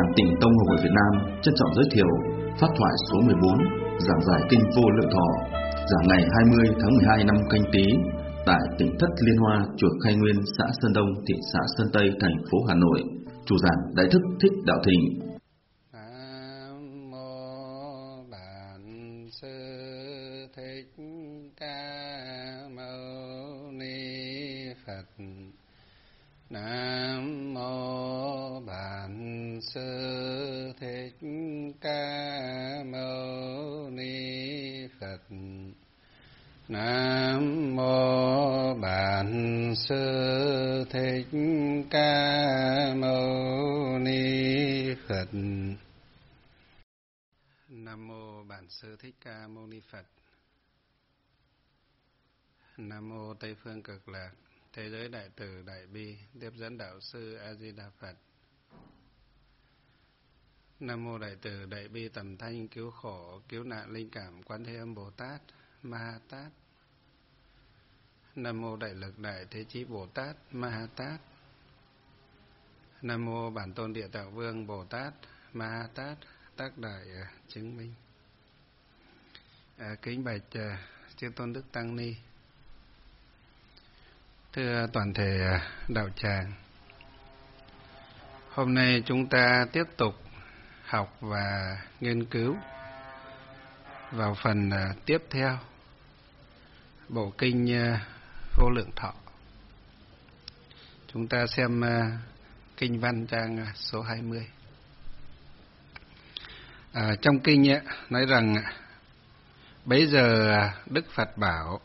Tịnh Tông Học hội Việt Nam trân trọng giới thiệu pháp thoại số 14 giảng giải kinh Vô Lượng Thọ, giảng ngày 20 tháng 12 năm Canh Tý tại tỉnh Thất Liên Hoa, chùa Khai Nguyên, xã Sơn Đông, thị xã Sơn Tây, thành phố Hà Nội. Chủ giảng Đại Thức Thích Đạo Thịnh. Nam mô Bản Sư Thích Ca Mâu Ni Phật. Nam mô Bản Sư Thích Ca Mâu Ni Phật. Nam mô Bản Sư Thích Ca Mâu Ni Phật. Nam mô Bản Sư Thích Ca Mâu Ni Phật. Nam mô Tây Phương Cực Lạc Thế giới Đại Từ Đại Bi Tiếp dẫn Đạo Sư A Di Đà Phật. Nam mô Đại Từ Đại Bi Tầm Thanh Cứu Khổ Cứu Nạn Linh Cảm Quán Thế Âm Bồ Tát Ma Ha Tát. Nam mô Đại Lực Đại Thế Chí Bồ Tát Ma Ha Tát. Nam mô Bản Tôn Địa Tạng Vương Bồ Tát Ma Ha Tát. Tác đại chứng minh. Kính bạch chư tôn đức tăng ni, thưa toàn thể đạo tràng, hôm nay chúng ta tiếp tục học và nghiên cứu vào phần tiếp theo bộ kinh Vô Lượng Thọ. Chúng ta xem kinh văn trang số 20. Trong kinh nói rằng: bấy giờ Đức Phật bảo: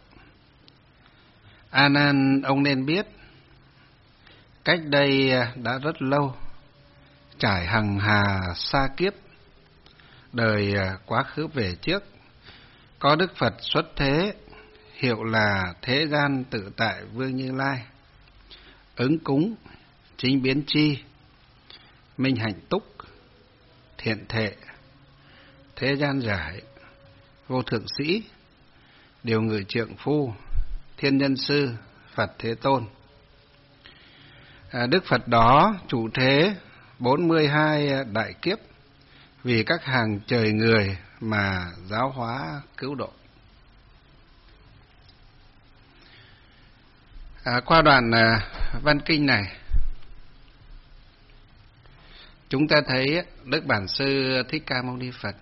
A Nan, ông nên biết, cách đây đã rất lâu, trải hằng hà sa kiếp, đời quá khứ về trước, có Đức Phật xuất thế, hiệu là Thế Gian Tự Tại Vương Như Lai, ứng cúng, chính biến chi, minh hạnh túc, thiện thệ, thế gian giải, vô thượng sĩ, điều ngự trượng phu, thiên nhân sư, Phật Thế Tôn. Đức Phật đó trụ thế 42 đại kiếp vì các hàng trời người mà giáo hóa cứu độ. Qua đoạn văn kinh này, chúng ta thấy Đức Bản Sư Thích Ca Mâu Ni Phật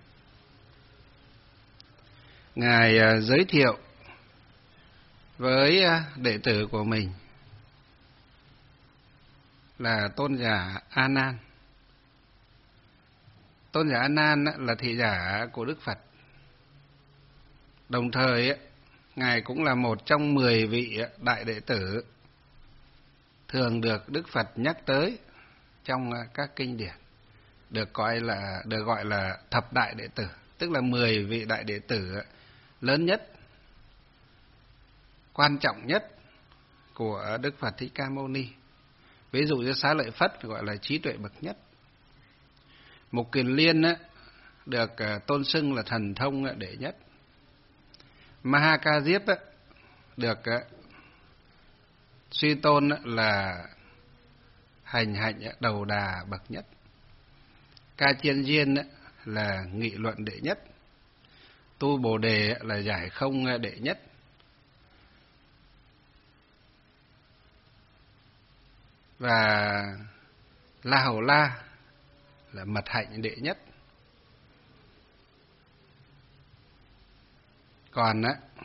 Ngài giới thiệu với đệ tử của mình là tôn giả A Nan. Tôn giả A Nan là thị giả của Đức Phật. Đồng thời Ngài cũng là một trong 10 vị đại đệ tử thường được Đức Phật nhắc tới trong các kinh điển, được gọi là thập đại đệ tử, tức là 10 vị đại đệ tử lớn nhất, quan trọng nhất của Đức Phật Thích Ca Mâu Ni. Ví dụ như Xá Lợi Phất gọi là trí tuệ bậc nhất. Mục Kiền Liên được tôn xưng là thần thông đệ nhất. Ma Ha Ca Diếp được suy tôn là hành hạnh đầu đà bậc nhất. Ca Chiên Diên là nghị luận đệ nhất. Tu Bồ Đề là giải không đệ nhất. Và La Hầu La là mật hạnh đệ nhất. Còn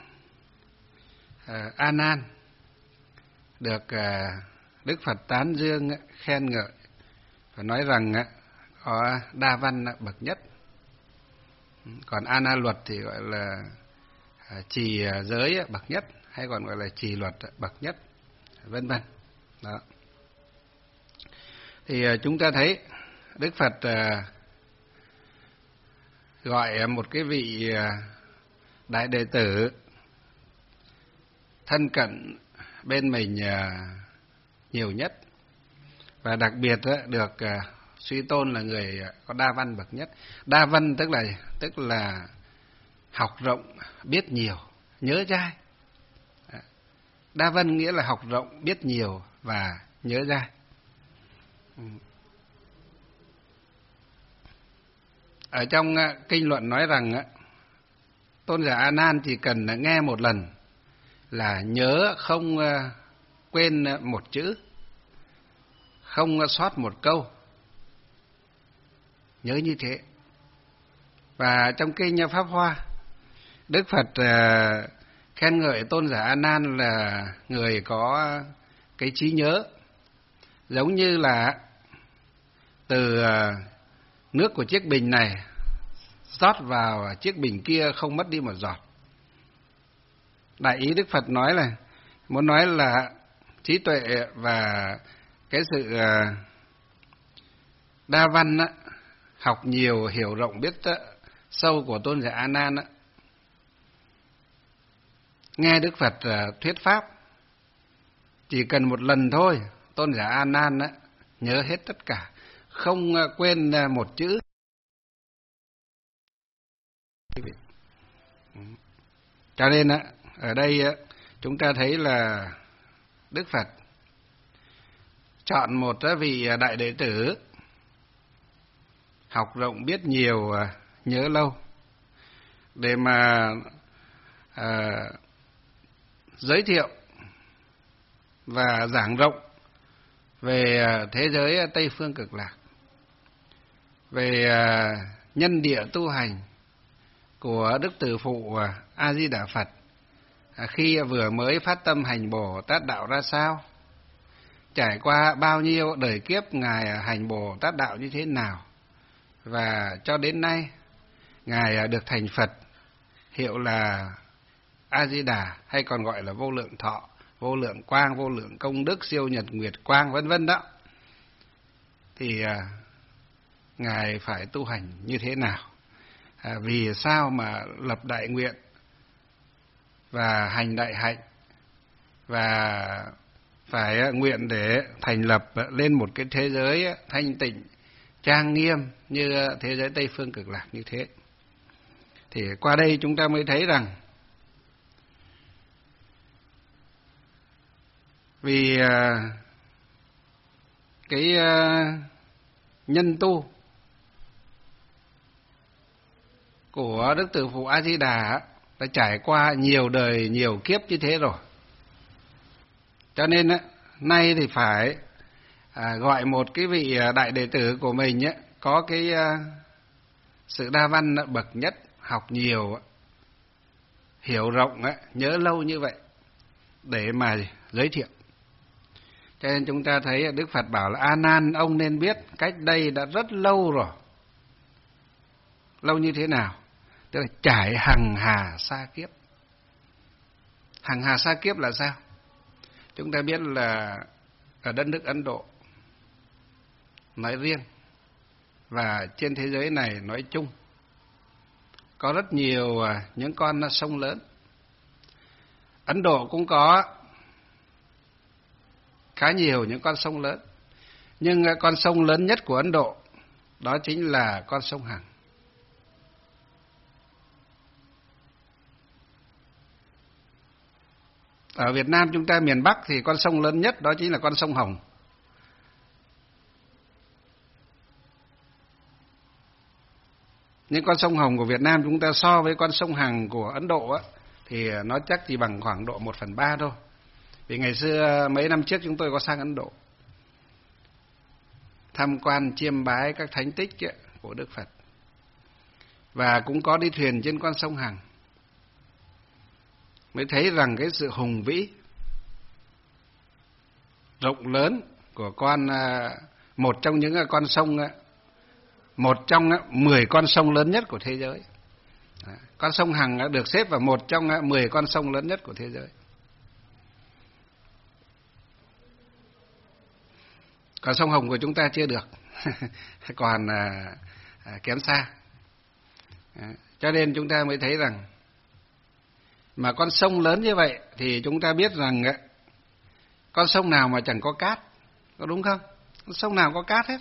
A Nan được Đức Phật tán dương, khen ngợi và nói rằng có đa văn bậc nhất. Còn A Na Luật thì gọi là trì giới bậc nhất, hay còn gọi là trì luật bậc nhất, vân vân. Đó. Thì chúng ta thấy Đức Phật gọi một cái vị đại đệ tử thân cận bên mình nhiều nhất, và đặc biệt được suy tôn là người có đa văn bậc nhất. Đa văn tức là học rộng, biết nhiều, nhớ dai. Đa văn nghĩa là học rộng, biết nhiều và nhớ dai. ở trong kinh luận nói rằng tôn giả A Nan chỉ cần nghe một lần là nhớ không quên một chữ, không sót một câu, nhớ như thế. Và trong kinh Pháp Hoa, Đức Phật khen ngợi tôn giả A Nan là người có cái trí nhớ, giống như là từ nước của chiếc bình này rót vào chiếc bình kia không mất đi một giọt. Đại ý Đức Phật nói là muốn nói là trí tuệ và cái sự đa văn học nhiều, hiểu rộng, biết sâu của tôn giả A Nan nghe Đức Phật thuyết pháp chỉ cần một lần thôi, tôn giả A Nan nhớ hết tất cả, không quên một chữ. Cho nên ở đây chúng ta thấy là Đức Phật chọn một vị đại đệ tử học rộng, biết nhiều, nhớ lâu để mà giới thiệu và giảng rộng về thế giới Tây Phương Cực Lạc, về nhân địa tu hành của Đức Từ Phụ A Di Đà Phật khi vừa mới phát tâm hành Bồ Tát đạo ra sao, trải qua bao nhiêu đời kiếp ngài hành Bồ Tát đạo như thế nào, và cho đến nay ngài được thành Phật, hiệu là A Di Đà, hay còn gọi là vô lượng thọ, vô lượng quang, vô lượng công đức, siêu nhật nguyệt quang, vân vân đó. Thì ngài phải tu hành như thế nào? Vì sao mà lập đại nguyện và hành đại hạnh, và phải nguyện để thành lập lên một cái thế giới thanh tịnh, trang nghiêm như thế giới Tây Phương Cực Lạc như thế? Thì qua đây chúng ta mới thấy rằng vì cái nhân tu của Đức Từ Phụ A Di Đà đã trải qua nhiều đời, nhiều kiếp như thế rồi, cho nên nay thì phải gọi một cái vị đại đệ tử của mình có cái sự đa văn bậc nhất, học nhiều, hiểu rộng, nhớ lâu như vậy để mà giới thiệu. Cho nên chúng ta thấy Đức Phật bảo là A Nan, ông nên biết cách đây đã rất lâu rồi. Lâu như thế nào? Tức là trải hằng hà sa kiếp. Hằng hà sa kiếp là sao? Chúng ta biết là ở đất nước Ấn Độ nói riêng và trên thế giới này nói chung có rất nhiều những con sông lớn. Ấn Độ cũng có khá nhiều những con sông lớn, nhưng con sông lớn nhất của Ấn Độ đó chính là con sông Hằng. Ở Việt Nam chúng ta miền Bắc thì con sông lớn nhất đó chính là con sông Hồng. Nhưng con sông Hồng của Việt Nam chúng ta so với con sông Hằng của Ấn Độ thì nó chắc chỉ bằng khoảng độ 1/3 thôi. Vì ngày xưa mấy năm trước chúng tôi có sang Ấn Độ tham quan chiêm bái các thánh tích của Đức Phật, và cũng có đi thuyền trên con sông Hằng, mới thấy rằng cái sự hùng vĩ, rộng lớn của một trong những con sông, một trong 10 con sông lớn nhất của thế giới. Con sông Hằng đã được xếp vào một trong 10 con sông lớn nhất của thế giới. Còn sông Hồng của chúng ta chưa được, còn kém xa. Cho nên chúng ta mới thấy rằng mà con sông lớn như vậy thì chúng ta biết rằng con sông nào mà chẳng có cát, có đúng không? Con sông nào có cát hết.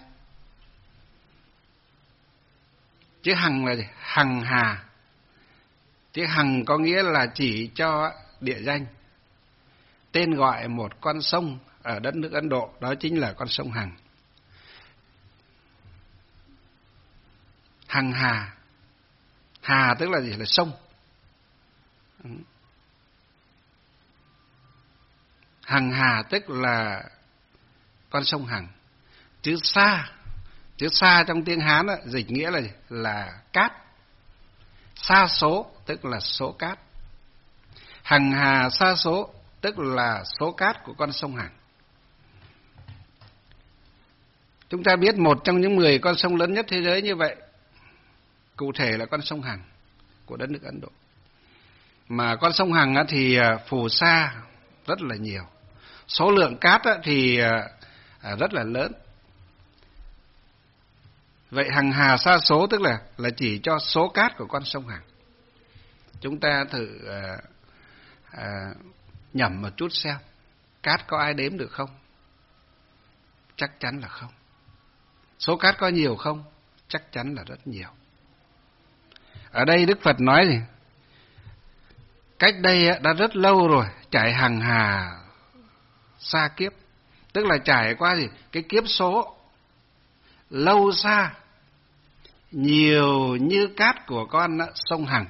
Chữ Hằng là gì? Hằng hà. Chữ Hằng có nghĩa là chỉ cho địa danh, tên gọi một con sông ở đất nước Ấn Độ, đó chính là con sông Hằng. hằng hà. Hà tức là gì? Là sông. Hằng hà tức là con sông Hằng. Chữ sa trong tiếng Hán đó, dịch nghĩa là cát. Sa số tức là số cát. Hằng hà sa số tức là số cát của con sông Hằng. Chúng ta biết một trong những 10 con sông lớn nhất thế giới như vậy, cụ thể là con sông Hằng của đất nước Ấn Độ. Mà con sông Hằng thì phù sa rất là nhiều, số lượng cát thì rất là lớn. Vậy hằng hà sa số tức là chỉ cho số cát của con sông Hằng. Chúng ta thử nhẩm một chút xem, cát có ai đếm được không? Chắc chắn là không. Số cát có nhiều không? Chắc chắn là rất nhiều. Ở đây Đức Phật nói gì? Cách đây đã rất lâu rồi, trải hằng hà sa kiếp, tức là trải qua gì? Cái kiếp số lâu xa, nhiều như cát của con sông Hằng.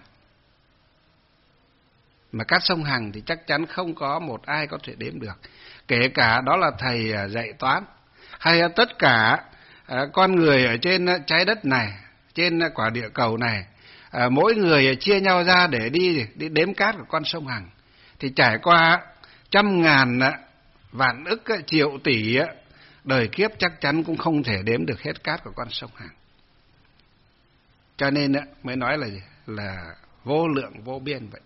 Mà cát sông Hằng thì chắc chắn không có một ai có thể đếm được, kể cả đó là thầy dạy toán hay tất cả con người ở trên trái đất này, trên quả địa cầu này, mỗi người chia nhau ra để đi đếm cát của con sông Hằng, thì trải qua trăm ngàn vạn ức triệu tỷ đời kiếp chắc chắn cũng không thể đếm được hết cát của con sông Hằng. Cho nên mới nói là gì? Là vô lượng vô biên vậy,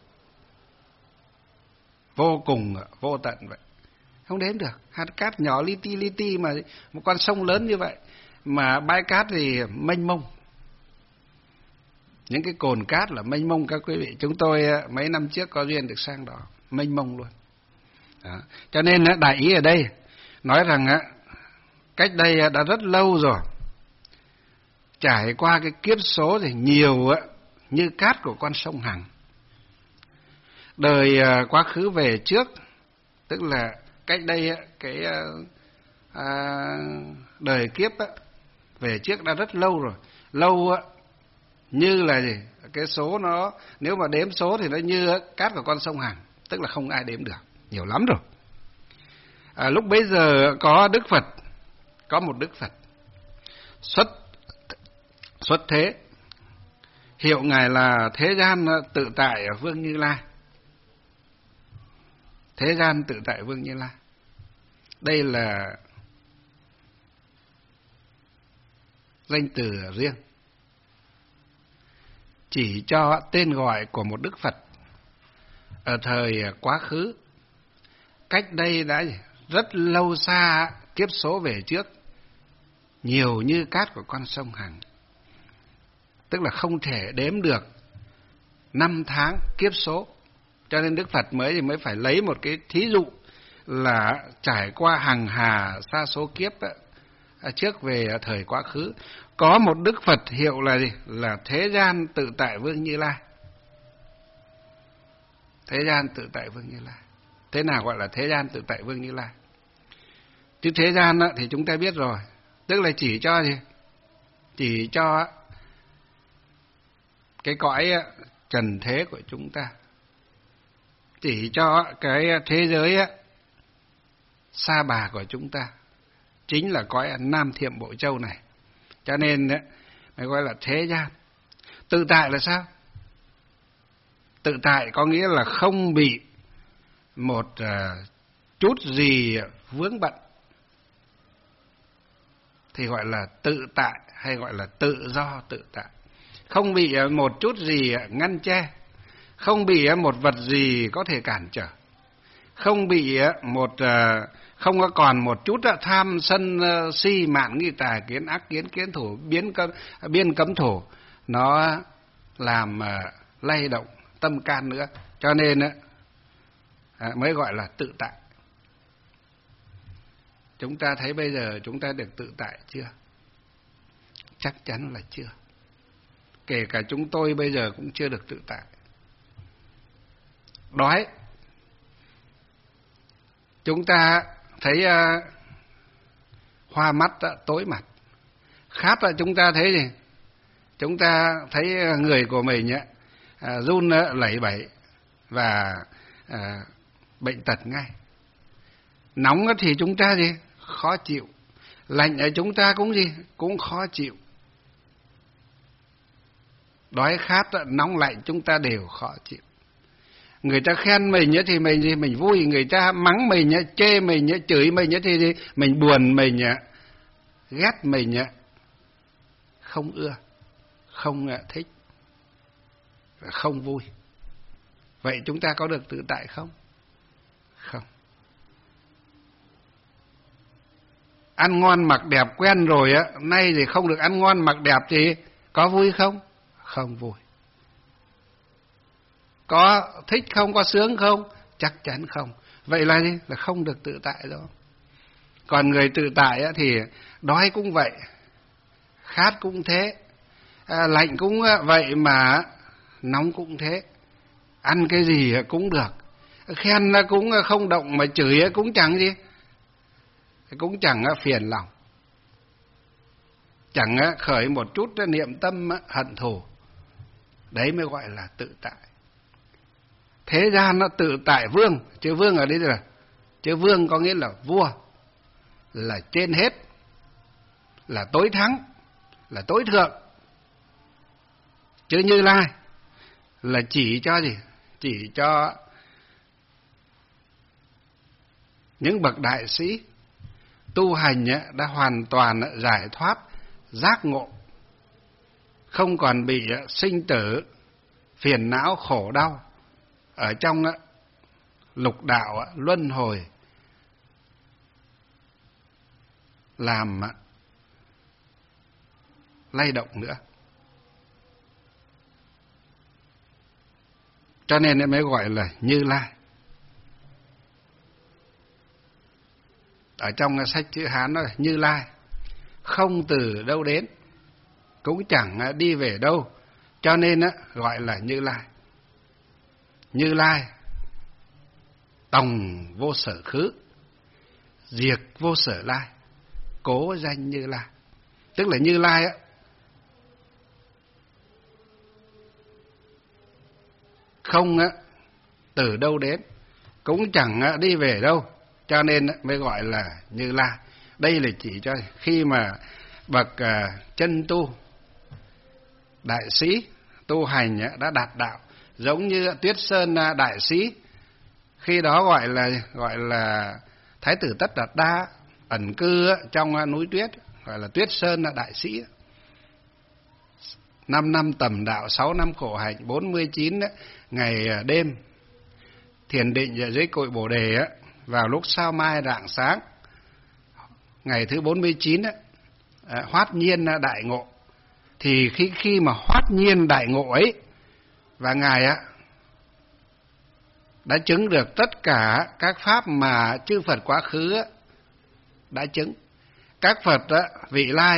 vô cùng vô tận vậy, không đếm được. Hạt cát nhỏ li ti mà một con sông lớn như vậy, mà bãi cát thì mênh mông, những cái cồn cát là mênh mông các quý vị. Chúng tôi mấy năm trước có duyên được sang đó, mênh mông luôn. Đó. Cho nên đại ý ở đây nói rằng cách đây đã rất lâu rồi, trải qua cái kiếp số thì nhiều như cát của con sông Hằng. Đời quá khứ về trước, tức là cách đây cái đời kiếp về trước đã rất lâu rồi. Lâu như là gì? Cái số nó, nếu mà đếm số thì nó như cát của con sông Hằng, tức là không ai đếm được, nhiều lắm rồi. Lúc bấy giờ có Đức Phật, có một Đức Phật xuất thế, hiệu ngài là Thế Gian Tự Tại Vương Như Lai. Thế Gian Tự Tại Vương Như Lai, đây là danh từ riêng chỉ cho tên gọi của một Đức Phật ở thời quá khứ, cách đây đã rất lâu xa kiếp số về trước, nhiều như cát của con sông Hằng, tức là không thể đếm được năm tháng kiếp số. Cho nên Đức Phật mới phải lấy một cái thí dụ là trải qua hằng hà sa số kiếp trước về thời quá khứ. Có một Đức Phật hiệu là gì? Là Thế Gian Tự Tại Vương Như Lai. Thế Gian Tự Tại Vương Như Lai. Thế nào gọi là Thế Gian Tự Tại Vương Như Lai? Chứ thế gian thì chúng ta biết rồi, tức là chỉ cho gì? Chỉ cho cái cõi trần thế của chúng ta, chỉ cho cái thế giới sa bà của chúng ta, chính là cõi Nam Thiệm Bộ Châu này. Cho nên mới gọi là thế gian. Tự tại là sao? Tự tại có nghĩa là không bị một chút gì vướng bận, thì gọi là tự tại, hay gọi là tự do tự tại. Không bị một chút gì ngăn che, không bị một vật gì có thể cản trở, không bị không có còn một chút tham sân si mạn nghi tà kiến ác kiến kiến thủ biên cấm thủ nó làm lay động tâm can nữa. Cho nên mới gọi là tự tại. Chúng ta thấy bây giờ chúng ta được tự tại chưa? Chắc chắn là chưa. Kể cả chúng tôi bây giờ cũng chưa được tự tại. Đói, chúng ta thấy hoa mắt tối mặt. Khát là chúng ta thấy gì? chúng ta thấy người của mình run lẩy bẩy và bệnh tật ngay. Nóng thì chúng ta gì? Khó chịu. Lạnh ở chúng ta cũng gì? Cũng khó chịu. Đói khát, nóng lạnh chúng ta đều khó chịu. Người ta khen mình thì mình gì? Mình vui. Người ta mắng mình, chê mình, chửi mình thì gì? Mình buồn, mình ghét mình, không ưa, không thích, không vui. Vậy chúng ta có được tự tại không? Không. Ăn ngon mặc đẹp quen rồi nay thì không được ăn ngon mặc đẹp thì có vui không? Không vui. Có thích không? Có sướng không? Chắc chắn không. Vậy là gì? Là không được tự tại rồi. Còn người tự tại thì đói cũng vậy, khát cũng thế, lạnh cũng vậy mà nóng cũng thế. Ăn cái gì cũng được, khen cũng không động mà chửi cũng chẳng gì, cũng chẳng phiền lòng, chẳng khởi một chút niệm tâm hận thù. Đấy mới gọi là tự tại. Thế gian nó tự tại vương, chữ vương ở đây là chữ vương có nghĩa là vua, là trên hết, là tối thắng, là tối thượng. Chữ Như Lai là chỉ cho gì? Chỉ cho những bậc đại sĩ tu hành đã hoàn toàn giải thoát, giác ngộ, không còn bị sinh tử, phiền não, khổ đau ở trong lục đạo luân hồi làm lay động nữa. Cho nên mới gọi là Như Lai. Ở trong sách chữ Hán nó là Như Lai, không từ đâu đến, cũng chẳng đi về đâu, cho nên gọi là Như Lai. Như Lai tòng vô sở khứ, diệt vô sở lai, cố danh Như Lai. Tức là Như Lai không từ đâu đến, cũng chẳng đi về đâu, cho nên mới gọi là Như Lai. Đây là chỉ cho khi mà bậc chân tu, đại sĩ tu hành đã đạt đạo, giống như Tuyết Sơn đại sĩ, khi đó gọi là Thái tử Tất Đạt Đa ẩn cư trong núi tuyết, gọi là Tuyết Sơn đại sĩ. 5 năm tầm đạo, 6 năm khổ hạnh, 49 ngày đêm thiền định ở dưới cội Bồ Đề vào lúc sao mai rạng sáng, ngày thứ 49 hoát nhiên đại ngộ. Thì khi mà hoát nhiên đại ngộ ấy, và ngài đã chứng được tất cả các pháp mà chư Phật quá khứ đã chứng. Các Phật vị lai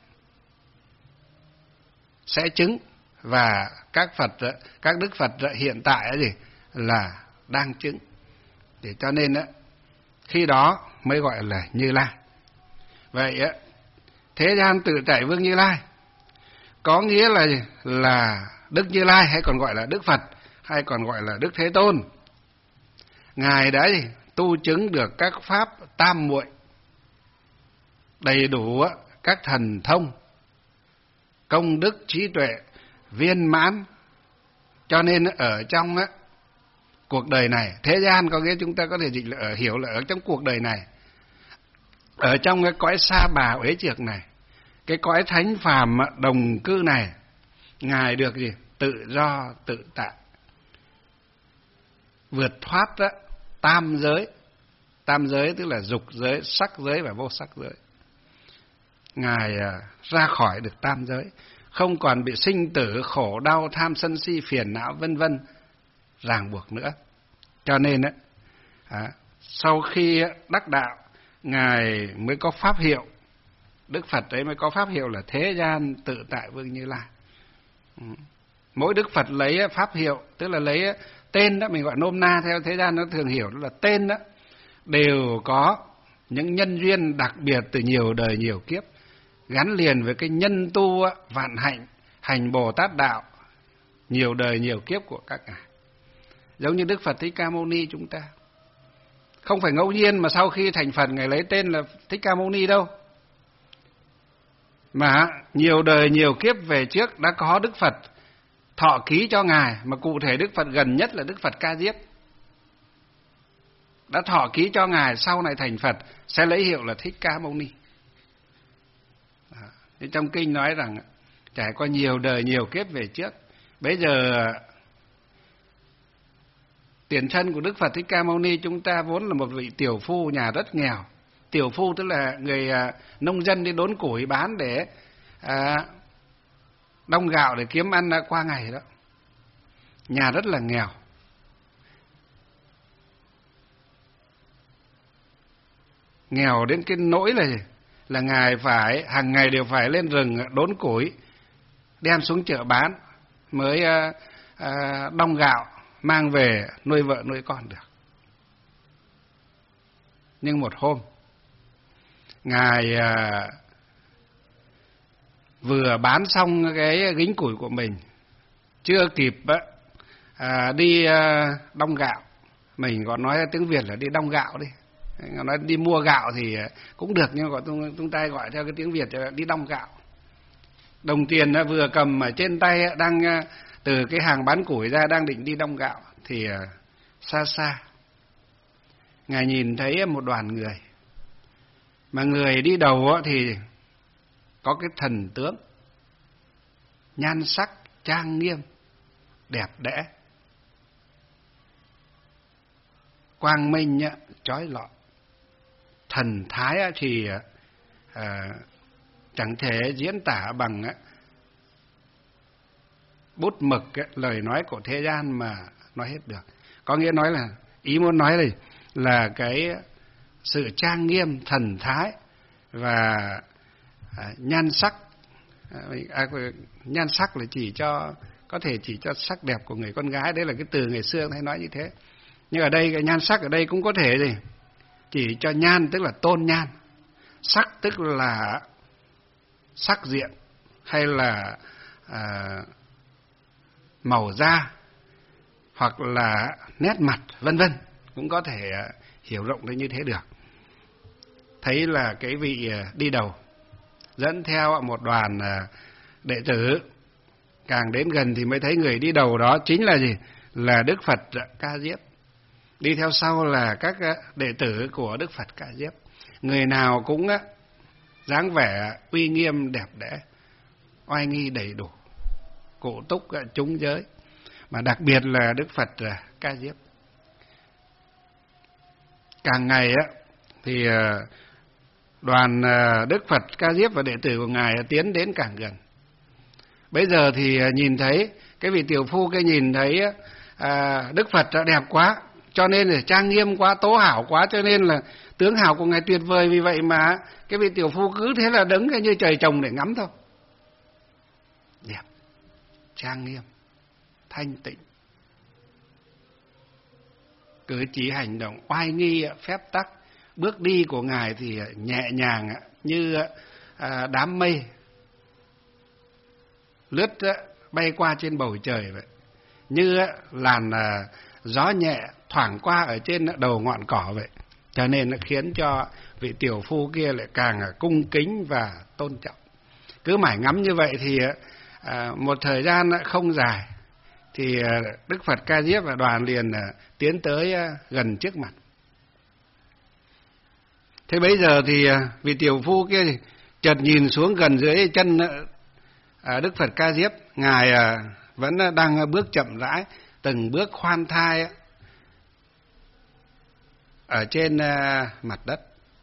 sẽ chứng, và các đức Phật hiện tại là đang chứng. Để cho nên khi đó mới gọi là Như Lai. Vậy thế gian tự tại vương Như Lai có nghĩa là Đức Như Lai, hay còn gọi là Đức Phật, hay còn gọi là Đức Thế Tôn. Ngài đã tu chứng được các pháp tam muội, đầy đủ các thần thông, công đức trí tuệ viên mãn. Cho nên ở trong cuộc đời này, thế gian có nghĩa chúng ta có thể dịch là hiểu là ở trong cuộc đời này, ở trong cái cõi sa bà uế trượt này, cái cõi thánh phàm đồng cư này, ngài được gì? Tự do tự tại, vượt thoát tam giới. Tam giới tức là dục giới, sắc giới và vô sắc giới. Ngài ra khỏi được tam giới, không còn bị sinh tử, khổ đau, tham sân si, phiền não vân vân ràng buộc nữa. Cho nên sau khi đắc đạo, ngài mới có pháp hiệu, Đức Phật ấy mới có pháp hiệu là Thế gian tự tại vương Như Lai. Mỗi Đức Phật lấy pháp hiệu, tức là lấy tên đó, mình gọi nôm na theo thế gian nó thường hiểu đó là tên đó, đều có những nhân duyên đặc biệt từ nhiều đời nhiều kiếp, gắn liền với cái nhân tu vạn hạnh hành Bồ Tát đạo nhiều đời nhiều kiếp của các ngài. Giống như Đức Phật Thích Ca Mâu Ni chúng ta. Không phải ngẫu nhiên mà sau khi thành Phật ngài lấy tên là Thích Ca Mâu Ni đâu. Mà nhiều đời nhiều kiếp về trước đã có Đức Phật thọ ký cho ngài, mà cụ thể Đức Phật gần nhất là Đức Phật Ca Diếp. Đã thọ ký cho ngài sau này thành Phật sẽ lấy hiệu là Thích Ca Mâu Ni. Trong kinh nói rằng trải qua nhiều đời nhiều kiếp về trước, bây giờ tiền thân của Đức Phật Thích Ca Mâu Ni chúng ta vốn là một vị tiểu phu nhà rất nghèo. Tiểu phu tức là người nông dân đi đốn củi bán để đong gạo để kiếm ăn qua ngày đó. Nhà rất là nghèo. Nghèo đến cái nỗi là ngài phải hàng ngày đều phải lên rừng đốn củi, đem xuống chợ bán mới đong gạo mang về nuôi vợ nuôi con được. Nhưng một hôm ngài vừa bán xong cái gính củi của mình, chưa kịp đi đong gạo, mình còn nói tiếng Việt là đi đong gạo đi, nói đi mua gạo thì cũng được, nhưng mà chúng ta gọi theo cái tiếng Việt là đi đong gạo. Đồng tiền vừa cầm ở trên tay đang từ cái hàng bán củi ra đang định đi đong gạo thì xa xa ngài nhìn thấy một đoàn người, mà người đi đầu thì có cái thần tướng nhan sắc trang nghiêm đẹp đẽ, quang minh chói lọi. Thần thái thì chẳng thể diễn tả bằng bút mực lời nói của thế gian mà nói hết được. Có nghĩa nói là, ý muốn nói là cái sự trang nghiêm, thần thái và nhan sắc. Nhan sắc là có thể chỉ cho sắc đẹp của người con gái, đấy là cái từ ngày xưa hay nói như thế. Nhưng ở đây cái nhan sắc ở đây cũng có thể chỉ cho nhan tức là tôn nhan, sắc tức là sắc diện hay là màu da hoặc là nét mặt vân vân, cũng có thể hiểu rộng đến như thế được. Thấy là cái vị đi đầu dẫn theo một đoàn đệ tử, càng đến gần thì mới thấy người đi đầu đó chính là gì? Là Đức Phật Ca Diếp. Đi theo sau là các đệ tử của Đức Phật Ca Diếp. Người nào cũng dáng vẻ uy nghiêm đẹp đẽ, oai nghi đầy đủ, cụ túc chúng giới, mà đặc biệt là Đức Phật Ca Diếp. Càng ngày thì đoàn Đức Phật Ca Diếp và đệ tử của ngài tiến đến càng gần. Bây giờ thì nhìn thấy cái vị tiểu phu kia nhìn thấy Đức Phật đẹp quá, cho nên là trang nghiêm quá, tố hảo quá, cho nên là tướng hảo của ngài tuyệt vời, vì vậy mà cái vị tiểu phu cứ thế là đứng như trời trồng để ngắm thôi. Đẹp, trang nghiêm, thanh tịnh, cử chỉ hành động oai nghi, phép tắc, bước đi của ngài thì nhẹ nhàng như đám mây lướt bay qua trên bầu trời vậy, như làn gió nhẹ thoảng qua ở trên đầu ngọn cỏ vậy. Cho nên nó khiến cho vị tiểu phu kia lại càng cung kính và tôn trọng. Cứ mãi ngắm như vậy thì một thời gian không dài thì Đức Phật Ca Diếp và đoàn liền tiến tới gần trước mặt. Thế bây giờ thì vị tiểu phu kia thì chợt nhìn xuống gần dưới chân Đức Phật Ca Diếp, ngài vẫn đang bước chậm rãi, từng bước khoan thai ở trên mặt đất.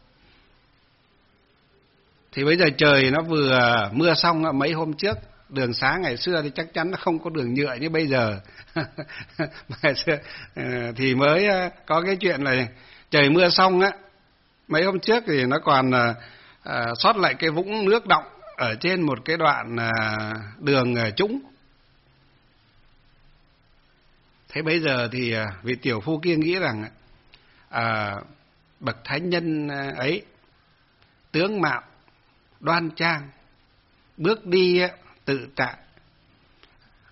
Thì bây giờ trời nó vừa mưa xong mấy hôm trước, đường xá ngày xưa thì chắc chắn nó không có đường nhựa như bây giờ. Ngày xưa thì mới có cái chuyện là trời mưa xong mấy hôm trước thì nó còn sót lại cái vũng nước đọng ở trên một cái đoạn đường trũng. Thế bây giờ thì vị tiểu phu kia nghĩ rằng bậc thánh nhân ấy tướng mạo đoan trang, bước đi tự tại,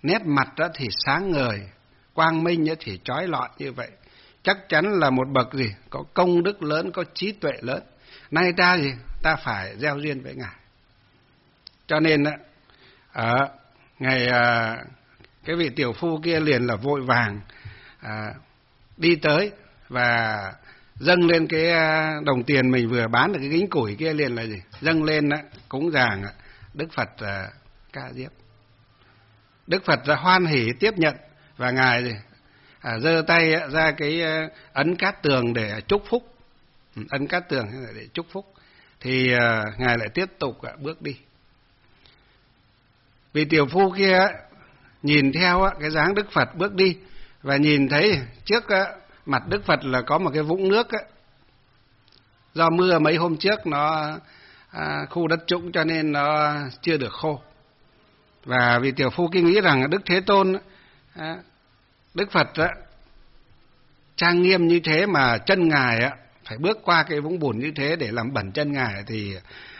nét mặt đó thì sáng ngời, quang minh thì chói lọi như vậy, chắc chắn là một bậc gì có công đức lớn, có trí tuệ lớn. Nay ta phải gieo duyên với Ngài. Cho nên ngày cái vị tiểu phu kia liền là vội vàng đi tới và dâng lên cái đồng tiền mình vừa bán được cái gính củi kia, liền là gì? Dâng lên cúng dường Đức Phật Ca Diếp. Đức Phật hoan hỉ tiếp nhận và Ngài gì? Giơ tay ra cái ấn cát tường để chúc phúc. Ấn cát tường để chúc phúc. Thì Ngài lại tiếp tục bước đi. Vị tiểu phu kia nhìn theo cái dáng Đức Phật bước đi và nhìn thấy trước mặt Đức Phật là có một cái vũng nước. Do mưa mấy hôm trước nó khu đất trũng cho nên nó chưa được khô. Và vị tiểu phu kia nghĩ rằng Đức Thế Tôn, Đức Phật trang nghiêm như thế mà chân Ngài phải bước qua cái vũng bùn như thế để làm bẩn chân Ngài thì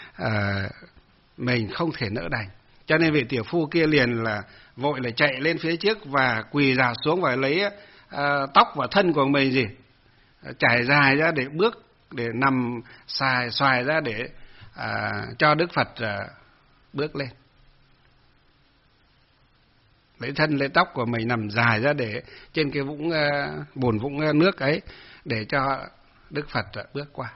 mình không thể nỡ đành. Cho nên vị tiểu phu kia liền là vội là chạy lên phía trước và quỳ rạp xuống và lấy tóc và thân của mình gì trải dài ra để bước, để nằm xoài ra để cho Đức Phật bước lên. Lấy thân lấy tóc của mình nằm dài ra để trên cái bùn vũng nước ấy để cho Đức Phật bước qua.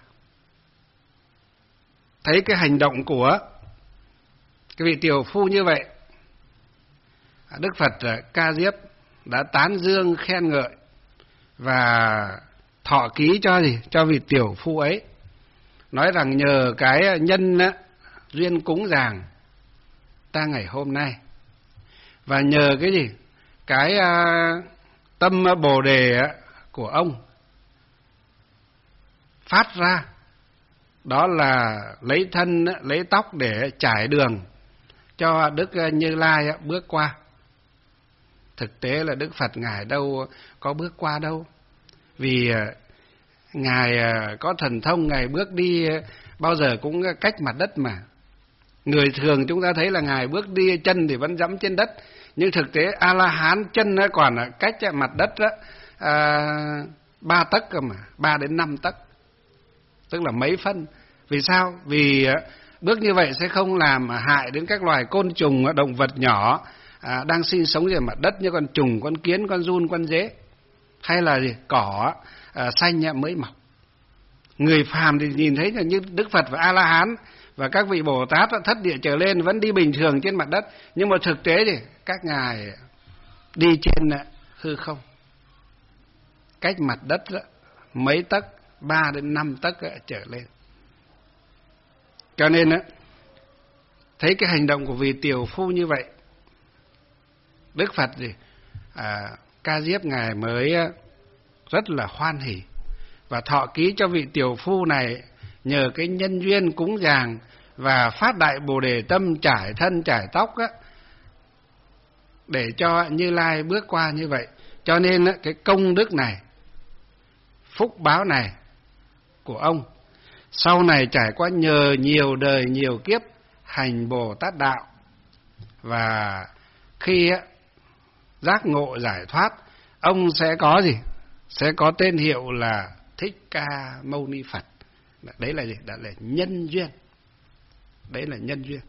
Thấy cái hành động của cái vị tiểu phu như vậy, Đức Phật Ca Diếp đã tán dương khen ngợi và thọ ký cho vị tiểu phu ấy, nói rằng nhờ cái nhân duyên cúng dường ta ngày hôm nay và nhờ cái gì cái tâm bồ đề của ông phát ra, đó là lấy thân lấy tóc để trải đường cho Đức Như Lai bước qua. Thực tế là Đức Phật Ngài đâu có bước qua đâu, vì Ngài có thần thông, Ngài bước đi bao giờ cũng cách mặt đất mà. Người thường chúng ta thấy là Ngài bước đi chân thì vẫn dẫm trên đất, nhưng thực tế A-la-hán chân nó còn cách mặt đất 3 tấc cơ mà, 3 đến 5 tấc, tức là mấy phân. Vì sao? Vì bước như vậy sẽ không làm hại đến các loài côn trùng, động vật nhỏ đang sinh sống trên mặt đất như con trùng, con kiến, con giun, con dế, hay là cỏ xanh mới mọc. Người phàm thì nhìn thấy là như Đức Phật và A-la-hán và các vị Bồ Tát thất địa trở lên vẫn đi bình thường trên mặt đất, nhưng mà thực tế thì các ngài đi trên hư không, cách mặt đất mấy tấc, 3 đến 5 tấc trở lên. Cho nên thấy cái hành động của vị tiểu phu như vậy, Đức Phật Ca Diếp Ngài mới rất là hoan hỉ và thọ ký cho vị tiểu phu này nhờ cái nhân duyên cúng dường và phát đại bồ đề tâm, trải thân trải tóc để cho Như Lai bước qua như vậy. Cho nên cái công đức này, phúc báo này của ông sau này trải qua nhờ nhiều đời nhiều kiếp hành Bồ Tát đạo, và khi giác ngộ giải thoát, ông sẽ có gì? Sẽ có tên hiệu là Thích Ca Mâu Ni Phật. Đấy là gì? Đó là nhân duyên. Đấy là nhân duyên.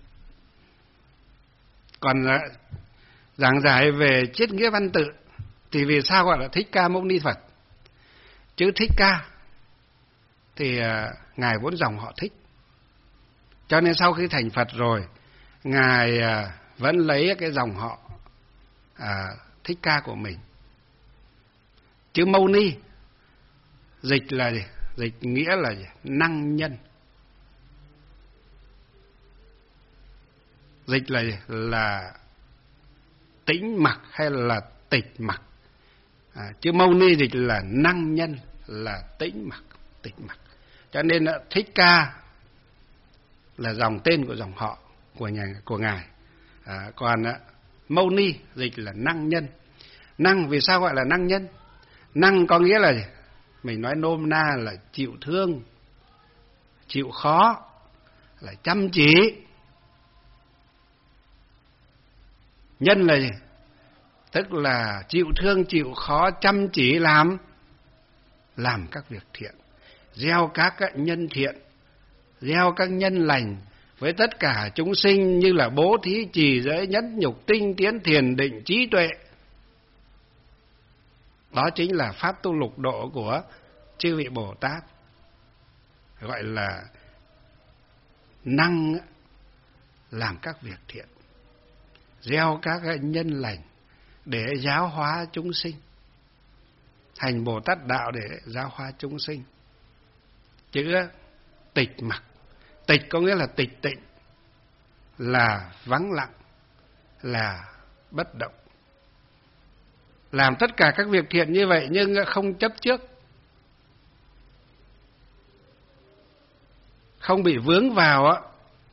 Còn giảng giải về triết nghĩa văn tự thì vì sao gọi là Thích Ca Mâu Ni Phật? Chữ Thích Ca thì Ngài vốn dòng họ Thích, cho nên sau khi thành Phật rồi, Ngài vẫn lấy cái dòng họ Thích Ca của mình. Chữ Mâu Ni dịch là gì? Dịch nghĩa là gì? Năng nhân. Dịch là gì? Là tĩnh mặc hay là tịch mặc. Chữ Mâu Ni dịch là năng nhân, là tĩnh mặc, tịch mặc. Cho nên Thích Ca là dòng tên của dòng họ của Ngài. Còn Mâu Ni dịch là năng nhân. Năng vì sao gọi là năng nhân? Năng có nghĩa là gì? Mình nói nôm na là chịu thương, chịu khó, là chăm chỉ. Nhân là gì? tức là chịu thương chịu khó, chăm chỉ làm các việc thiện, gieo các nhân thiện, gieo các nhân lành với tất cả chúng sinh, như là bố thí, trì giới, nhẫn nhục, tinh tiến, thiền định, trí tuệ. Đó chính là pháp tu lục độ của chư vị Bồ Tát, gọi là năng làm các việc thiện, gieo các nhân lành để giáo hóa chúng sinh, hành Bồ Tát đạo để giáo hóa chúng sinh. Chữ tịch mặc, tịch có nghĩa là tịch tịnh, là vắng lặng, là bất động. Làm tất cả các việc thiện như vậy nhưng không chấp trước, không bị vướng vào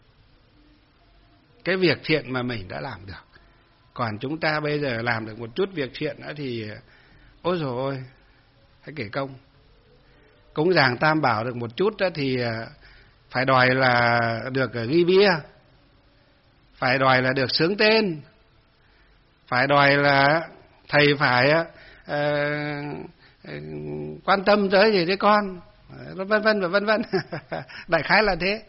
cái việc thiện mà mình đã làm được. Còn chúng ta bây giờ làm được một chút việc thiện nữa thì ôi dồi ôi, hãy kể công. Cúng dường Tam Bảo được một chút đó thì phải đòi là được ghi bia, phải đòi là được xướng tên, phải đòi là thầy phải quan tâm tới gì đấy con, vân vân và vân vân. Đại khái là thế.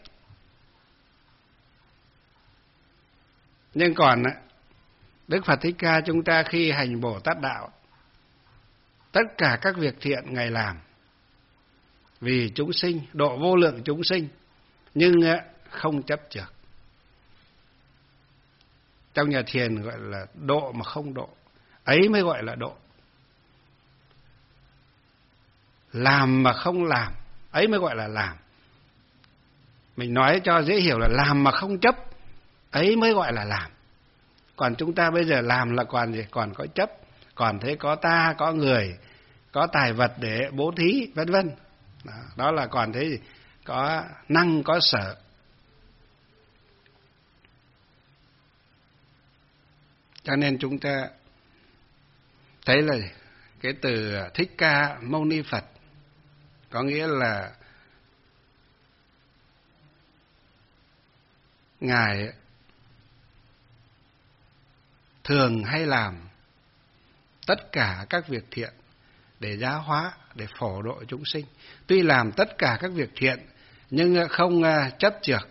Nhưng còn Đức Phật Thích Ca chúng ta khi hành Bồ Tát đạo, tất cả các việc thiện Ngài làm vì chúng sinh, độ vô lượng chúng sinh, nhưng không chấp trước. Trong nhà thiền gọi là độ mà không độ, ấy mới gọi là độ. Làm mà không làm, ấy mới gọi là làm. Mình nói cho dễ hiểu là làm mà không chấp, ấy mới gọi là làm. Còn chúng ta bây giờ làm là còn gì? Còn có chấp, còn thấy có ta, có người, có tài vật để bố thí, vân vân. Đó là còn thấy gì? Có năng, có sở. Cho nên chúng ta thấy là cái từ Thích Ca Mâu Ni Phật có nghĩa là Ngài thường hay làm tất cả các việc thiện để giáo hóa, để phổ độ chúng sinh. Tuy làm tất cả các việc thiện nhưng không chấp chược.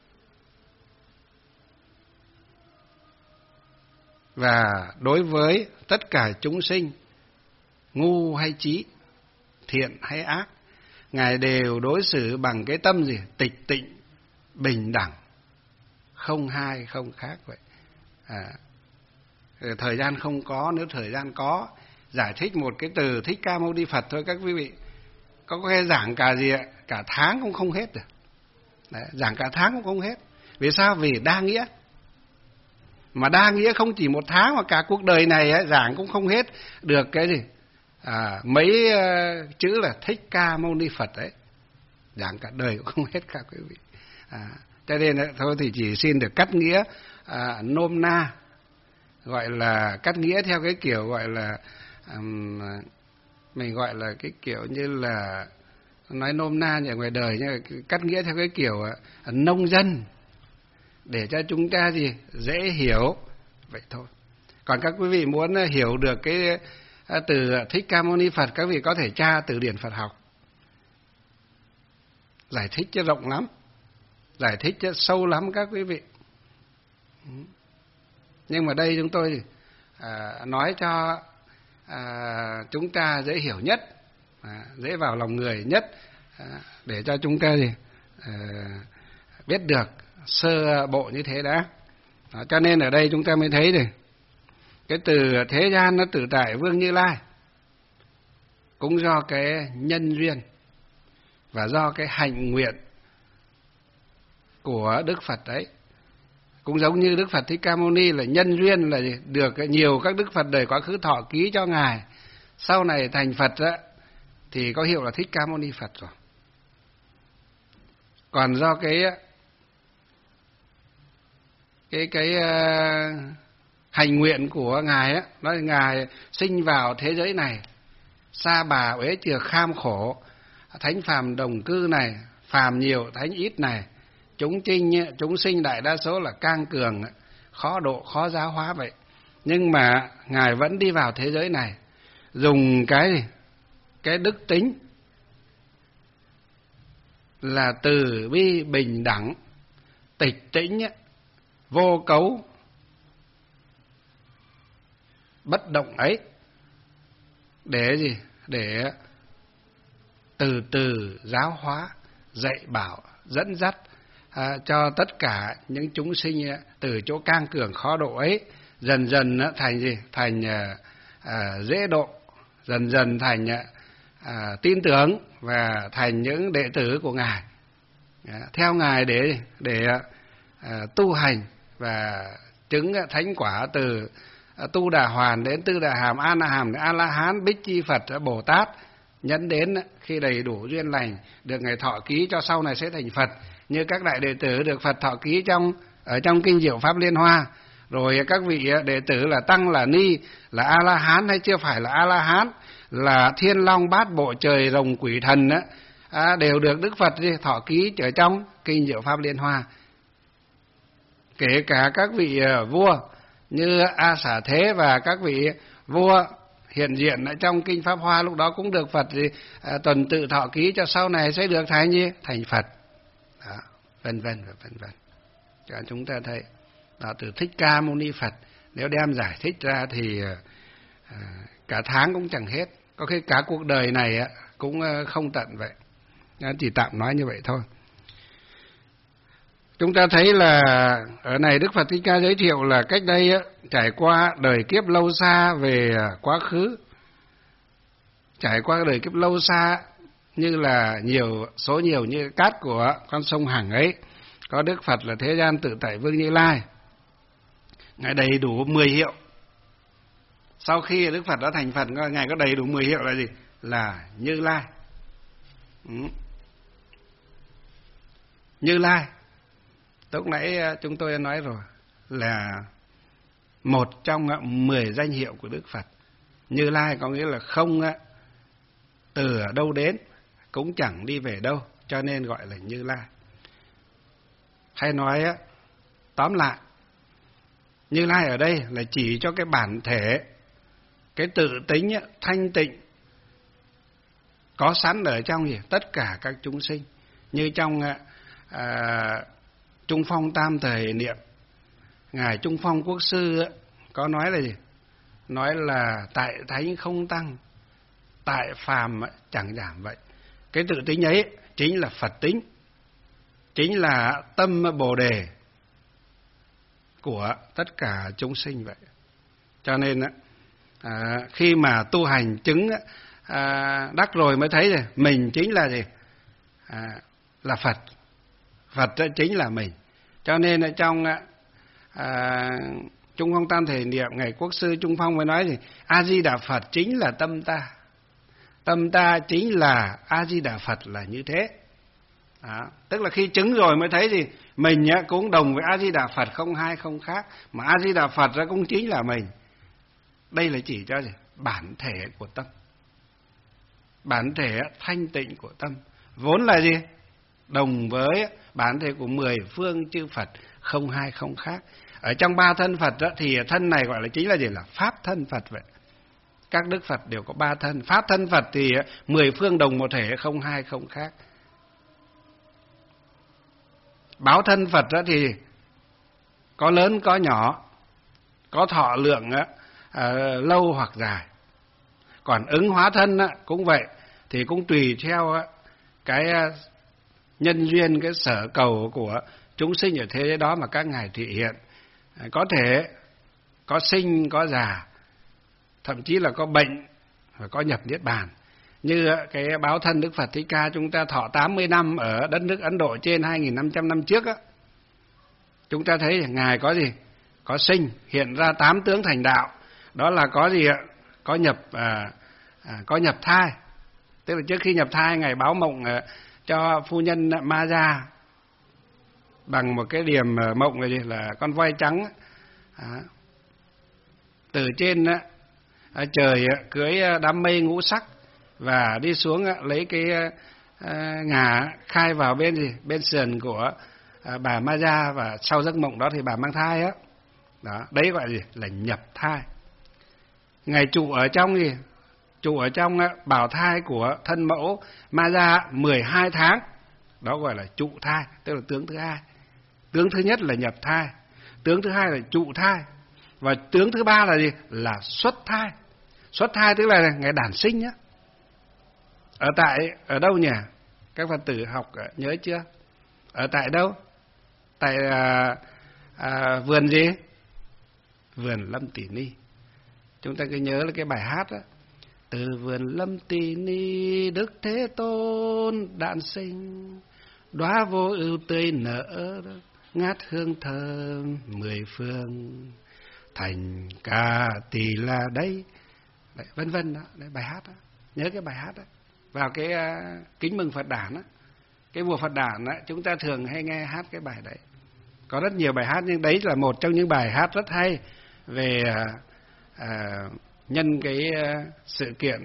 Và đối với tất cả chúng sinh, ngu hay trí, thiện hay ác, Ngài đều đối xử bằng cái tâm gì? Tịch tịnh, bình đẳng, không hai không khác vậy. Thời gian không có, nếu thời gian có, giải thích một cái từ Thích Ca Mâu Ni Phật thôi các quý vị. Có cái giảng cả gì ạ? Cả tháng cũng không hết được. Đấy, giảng cả tháng cũng không hết. Vì sao? Vì đa nghĩa. Mà đa nghĩa không chỉ một tháng mà cả cuộc đời này ấy, giảng cũng không hết được cái gì. Mấy chữ là Thích Ca Mâu Ni Phật đấy. Giảng cả đời cũng không hết các quý vị. Cho nên thôi thì chỉ xin được cắt nghĩa nôm na, gọi là cắt nghĩa theo cái kiểu gọi là mình gọi là cái kiểu như là nói nôm na như ở ngoài đời, nhưng cắt nghĩa theo cái kiểu nông dân để cho chúng ta gì dễ hiểu vậy thôi. Còn các quý vị muốn hiểu được cái từ Thích Ca Mâu Ni Phật, các vị có thể tra từ điển Phật học, giải thích cho rộng lắm, giải thích cho sâu lắm các quý vị. Nhưng mà đây chúng tôi nói cho chúng ta dễ hiểu nhất, dễ vào lòng người nhất, để cho chúng ta gì biết được sơ bộ như thế đã. Cho nên ở đây chúng ta mới thấy này, cái từ thế gian nó tự tại Vương Như Lai cũng do cái nhân duyên và do cái hạnh nguyện của Đức Phật đấy. Cũng giống như Đức Phật Thích Ca Mâu Ni là nhân duyên là được nhiều các Đức Phật đời quá khứ thọ ký cho Ngài, sau này thành Phật á, thì có hiệu là Thích Ca Mâu Ni Phật rồi. Còn do cái hành nguyện của Ngài á, nói là Ngài sinh vào thế giới này, sa bà uế chừa kham khổ, thánh phàm đồng cư này, phàm nhiều thánh ít này, chúng sinh đại đa số là cang cường, khó độ khó giáo hóa vậy. nhưng mà Ngài vẫn đi vào thế giới này, dùng cái đức tính là từ bi bình đẳng, tịch tĩnh, vô cấu, bất động ấy để gì? Để từ từ giáo hóa, dạy bảo, dẫn dắt cho tất cả những chúng sinh từ chỗ cang cường khó độ ấy dần dần thành gì? Thành dễ độ, dần dần thành tin tưởng và thành những đệ tử của Ngài, theo Ngài để tu hành và chứng thánh quả từ Tu Đà Hoàn đến Tư Đà Hàm, A Na Hàm đến A La Hán, Bích Chi Phật, Bồ Tát, nhấn đến khi đầy đủ duyên lành được Ngài thọ ký cho sau này sẽ thành Phật, như các đại đệ tử được Phật thọ ký ở trong kinh Diệu Pháp Liên Hoa. Rồi các vị đệ tử là tăng, là ni, là A La Hán hay chưa phải là A La Hán, là Thiên Long Bát Bộ Trời Rồng Quỷ Thần đều được Đức Phật thọ ký ở trong kinh Diệu Pháp Liên Hoa. Kể cả các vị vua như A Xà Thế và các vị vua hiện diện ở trong kinh Pháp Hoa lúc đó cũng được Phật tuần tự thọ ký cho sau này sẽ được thành Phật. Đó, vân vân và vân vân. Cho chúng ta thấy đó, từ Thích Ca Mâu Ni Phật nếu đem giải thích ra thì cả tháng cũng chẳng hết, có khi cả cuộc đời này cũng không tận vậy. Chỉ tạm nói như vậy thôi. Chúng ta thấy là ở này Đức Phật Thích Ca giới thiệu là cách đây trải qua đời kiếp lâu xa về quá khứ, trải qua đời kiếp lâu xa như là số nhiều như cát của con sông Hằng ấy, có Đức Phật là Thế Gian Tự Tại Vương Như Lai. Ngài đầy đủ 10 hiệu. Sau khi Đức Phật đã thành Phật, Ngài có đầy đủ 10 hiệu là gì? Là Như Lai. Như Lai, lúc nãy chúng tôi đã nói rồi, là một trong 10 danh hiệu của Đức Phật. Như Lai có nghĩa là không từ ở đâu đến, cũng chẳng đi về đâu, cho nên gọi là Như Lai. Hay nói tóm lại, Như Lai ở đây là chỉ cho cái bản thể, cái tự tính thanh tịnh có sẵn ở trong tất cả các chúng sinh. Như trong Trung Phong Tam Thời Niệm, Ngài Trung Phong Quốc Sư có nói là gì? Nói là tại thánh không tăng, tại phàm chẳng giảm vậy. Cái tự tính ấy chính là Phật tính, chính là tâm Bồ Đề của tất cả chúng sinh vậy. Cho nên khi mà tu hành chứng đắc rồi mới thấy rồi mình chính là gì? Là Phật. Phật chính là mình. Cho nên ở trong Trung Phong Tam Thể Niệm, Ngài Quốc Sư Trung Phong mới nói gì? A Di Đà Phật chính là tâm ta, tâm ta chính là A Di Đà Phật, là như thế. Tức là khi chứng rồi mới thấy gì? Mình cũng đồng với A Di Đà Phật, không hai không khác, mà A Di Đà Phật ra cũng chính là mình. Đây là chỉ cho gì? Bản thể của tâm, bản thể thanh tịnh của tâm, vốn là gì? Đồng với bản thể của 10 phương chư Phật, không hai không khác. Ở trong 3 thân Phật thì thân này gọi là chính là gì? Là Pháp thân Phật vậy. Các Đức Phật đều có 3 thân. Pháp thân Phật thì 10 phương đồng một thể, không hai không khác. Báo thân Phật thì có lớn có nhỏ, có thọ lượng lâu hoặc dài. Còn ứng hóa thân cũng vậy, thì cũng tùy theo cái nhân duyên, cái sở cầu của chúng sinh ở thế giới đó mà các ngài thị hiện. Có thể có sinh, có già, thậm chí là có bệnh và có nhập niết bàn. Như cái báo thân Đức Phật Thích Ca chúng ta thọ 80 năm ở đất nước Ấn Độ trên 2.500 năm trước chúng ta thấy ngài có gì? Có sinh, hiện ra 8 tướng thành đạo. Đó là có gì ạ? Có nhập thai. Tức là trước khi nhập thai, ngài báo mộng cho phu nhân Ma bằng một cái điểm mộng là con voi trắng từ trên trời cưới đám mây ngũ sắc và đi xuống lấy cái ngà khai vào bên sườn của bà Ma, và sau giấc mộng đó thì bà mang thai Đó, đấy gọi gì? Là nhập thai. Ngài trụ ở trong gì? Trụ ở trong bào thai của thân mẫu Ma-gia 12 tháng. Đó gọi là trụ thai, tức là tướng thứ hai. Tướng thứ nhất là nhập thai, tướng thứ hai là trụ thai, và tướng thứ ba là gì? Là xuất thai. Xuất thai tức là ngày đản sinh nhá. Ở đâu nhỉ? Các Phật tử học nhớ chưa? Ở tại đâu? Tại vườn gì? Vườn Lâm Tỷ Ni. Chúng ta cứ nhớ là cái bài hát đó. Từ vườn Lâm Tỷ Ni Đức Thế Tôn đản sinh, đóa vô ưu tươi nở, ngát hương thơm 10 phương, thành Ca Tỳ La đấy, vân vân đó. Đấy, bài hát đó. Nhớ cái bài hát đó. Vào cái kính mừng Phật đản đó, cái mùa Phật đản đó, chúng ta thường hay nghe hát cái bài đấy. Có rất nhiều bài hát, nhưng đấy là một trong những bài hát rất hay về nhân cái sự kiện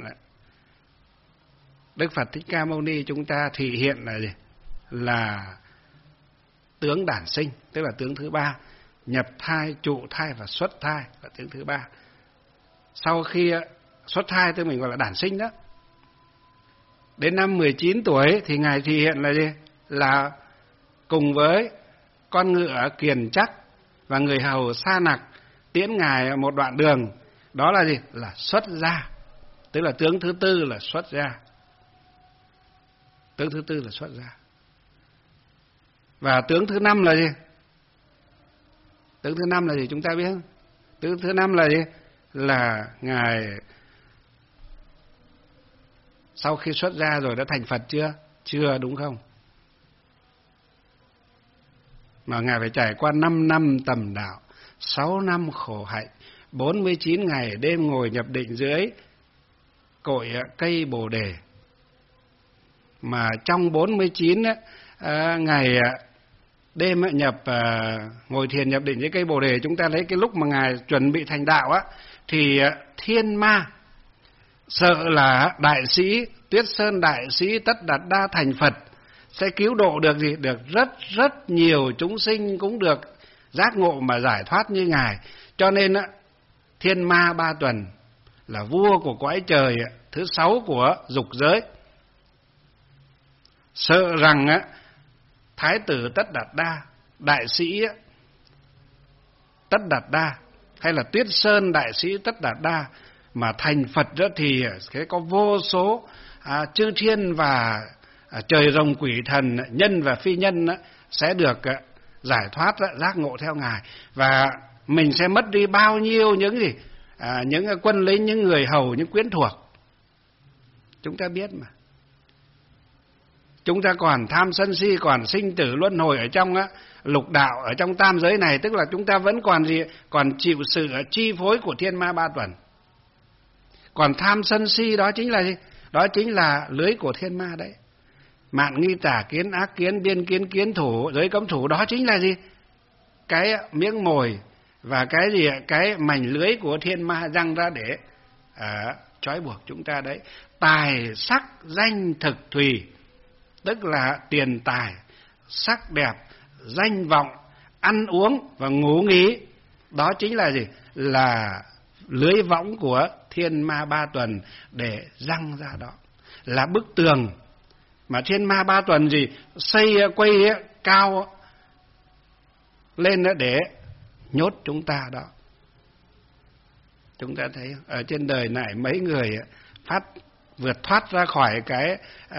Đức Phật Thích Ca Mâu Ni chúng ta thị hiện là gì? Là tướng đản sinh, tức là tướng thứ ba. Nhập thai, trụ thai và xuất thai là tướng thứ ba. Sau khi xuất thai tức mình gọi là đản sinh đó. Đến năm 19 tuổi thì Ngài thị hiện là gì? Là cùng với con ngựa kiền chắc và người hầu Sa Nặc tiễn Ngài một đoạn đường. Đó là gì? Là xuất gia. Tức là tướng thứ tư là xuất gia. Tướng thứ tư là xuất gia. Và tướng thứ năm là gì? Tướng thứ năm là gì chúng ta biết không? Tướng thứ năm là gì? Là Ngài sau khi xuất gia rồi đã thành Phật chưa? Chưa, đúng không? Mà Ngài phải trải qua 5 năm tầm đạo, 6 năm khổ hạnh, 49 ngày đêm ngồi nhập định dưới cội cây Bồ Đề. Mà trong 49 ngày đêm ngồi thiền nhập định dưới cây Bồ Đề, chúng ta lấy cái lúc mà Ngài chuẩn bị thành đạo á, thì thiên ma sợ là đại sĩ Tuyết Sơn đại sĩ Tất Đạt Đa thành Phật sẽ cứu độ được gì? Được rất nhiều chúng sinh cũng được giác ngộ mà giải thoát như Ngài. Cho nên thiên ma Ba Tuần là vua của cõi trời thứ 6 của dục giới, sợ rằng Thái tử Tất Đạt Đa, đại sĩ Tất Đạt Đa hay là Tuyết Sơn đại sĩ Tất Đạt Đa mà thành Phật đó thì sẽ có vô số chư thiên và trời rồng quỷ thần, nhân và phi nhân sẽ được giải thoát, giác ngộ theo Ngài. Và mình sẽ mất đi bao nhiêu những gì? Những quân lính, những người hầu, những quyến thuộc. Chúng ta biết mà. Chúng ta còn tham sân si, còn sinh tử luân hồi ở trong lục đạo, ở trong tam giới này, tức là chúng ta vẫn còn gì? Còn chịu sự chi phối của thiên ma Ba Tuần. Còn tham sân si đó chính là gì? Đó chính là lưới của thiên ma đấy. Mạn nghi tà kiến, ác kiến, biên kiến, kiến thủ, giới cấm thủ, đó chính là gì? Cái miếng mồi và cái gì? Cái mảnh lưới của thiên ma răng ra để trói buộc chúng ta đấy. Tài sắc danh thực thùy, tức là tiền tài, sắc đẹp, danh vọng, ăn uống và ngủ nghỉ. Đó chính là gì? Là lưới võng của thiên ma Ba Tuần để răng ra đó. Là bức tường mà thiên ma Ba Tuần gì? Xây quay cao lên để nhốt chúng ta đó. Chúng ta thấy ở trên đời này mấy người vượt thoát ra khỏi cái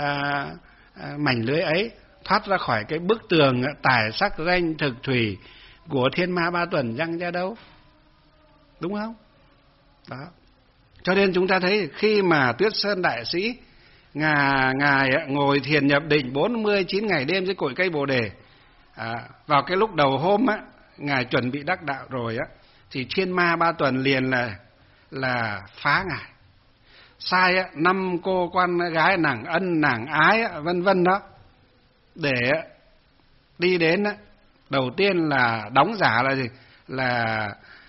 mảnh lưới ấy, thoát ra khỏi cái bức tường tài sắc danh thực thùy của thiên ma Ba Tuần răng ra đâu, đúng không? Đó. Cho nên chúng ta thấy khi mà Tuyết Sơn đại sĩ Ngài ngồi thiền nhập định 49 ngày đêm dưới cội cây Bồ Đề, vào cái lúc đầu hôm Ngài chuẩn bị đắc đạo rồi thì thiên ma Ba Tuần liền là phá Ngài, sai 5 cô con gái nàng ân nàng ái vân vân đó để đi đến đầu tiên là đóng giả là gì? Là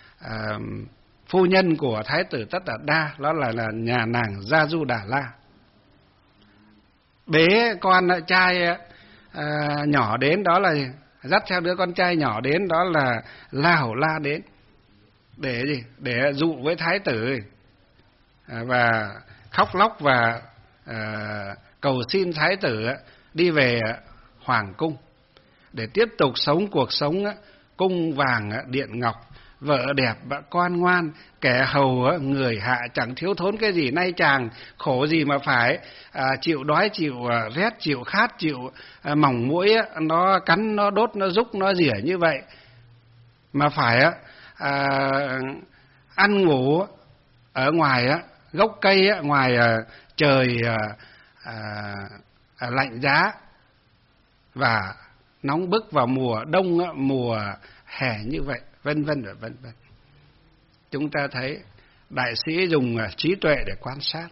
phu nhân của Thái tử Tất Đạt Đa, đó là nhà nàng Gia Du Đà La. Bế con trai nhỏ đến, đó là dắt theo đứa con trai nhỏ đến, đó là La Hầu La đến. để gì? Để dụ với thái tử và khóc lóc và cầu xin thái tử đi về hoàng cung để tiếp tục sống cuộc sống cung vàng điện ngọc, vợ đẹp và con ngoan, kẻ hầu người hạ chẳng thiếu thốn cái gì. Nay chàng khổ gì mà phải chịu đói, chịu rét, chịu khát, chịu mỏng mũi nó cắn, nó đốt, nó rúc, nó rỉa như vậy, mà phải ăn ngủ ở ngoài gốc cây, ngoài trời lạnh giá và nóng bức vào mùa đông, mùa hè như vậy, vân vân và vân vân. Chúng ta thấy đại sĩ dùng trí tuệ để quan sát.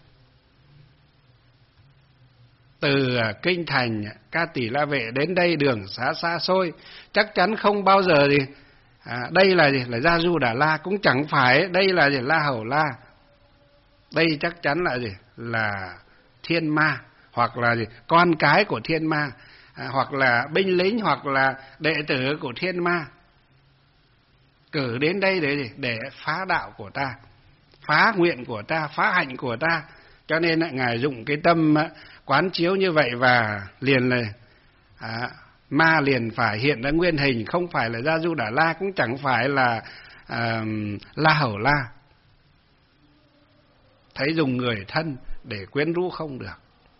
Từ kinh thành Ca Tỳ La Vệ đến đây đường xá xa xôi, chắc chắn không bao giờ gì đây là gì? Là Gia Du Đà La, cũng chẳng phải đây là gì? La Hầu La. Đây chắc chắn là gì? Là thiên ma, hoặc là gì? Con cái của thiên ma, hoặc là binh lính, hoặc là đệ tử của thiên ma, cử đến đây để gì? Để phá đạo của ta, phá nguyện của ta, phá hạnh của ta. Cho nên Ngài dụng cái tâm quán chiếu như vậy, và liền là ma liền phải hiện ra nguyên hình, không phải là Gia Du Đà La, cũng chẳng phải là La Hầu La. Thấy dùng người thân để quyến rũ không được.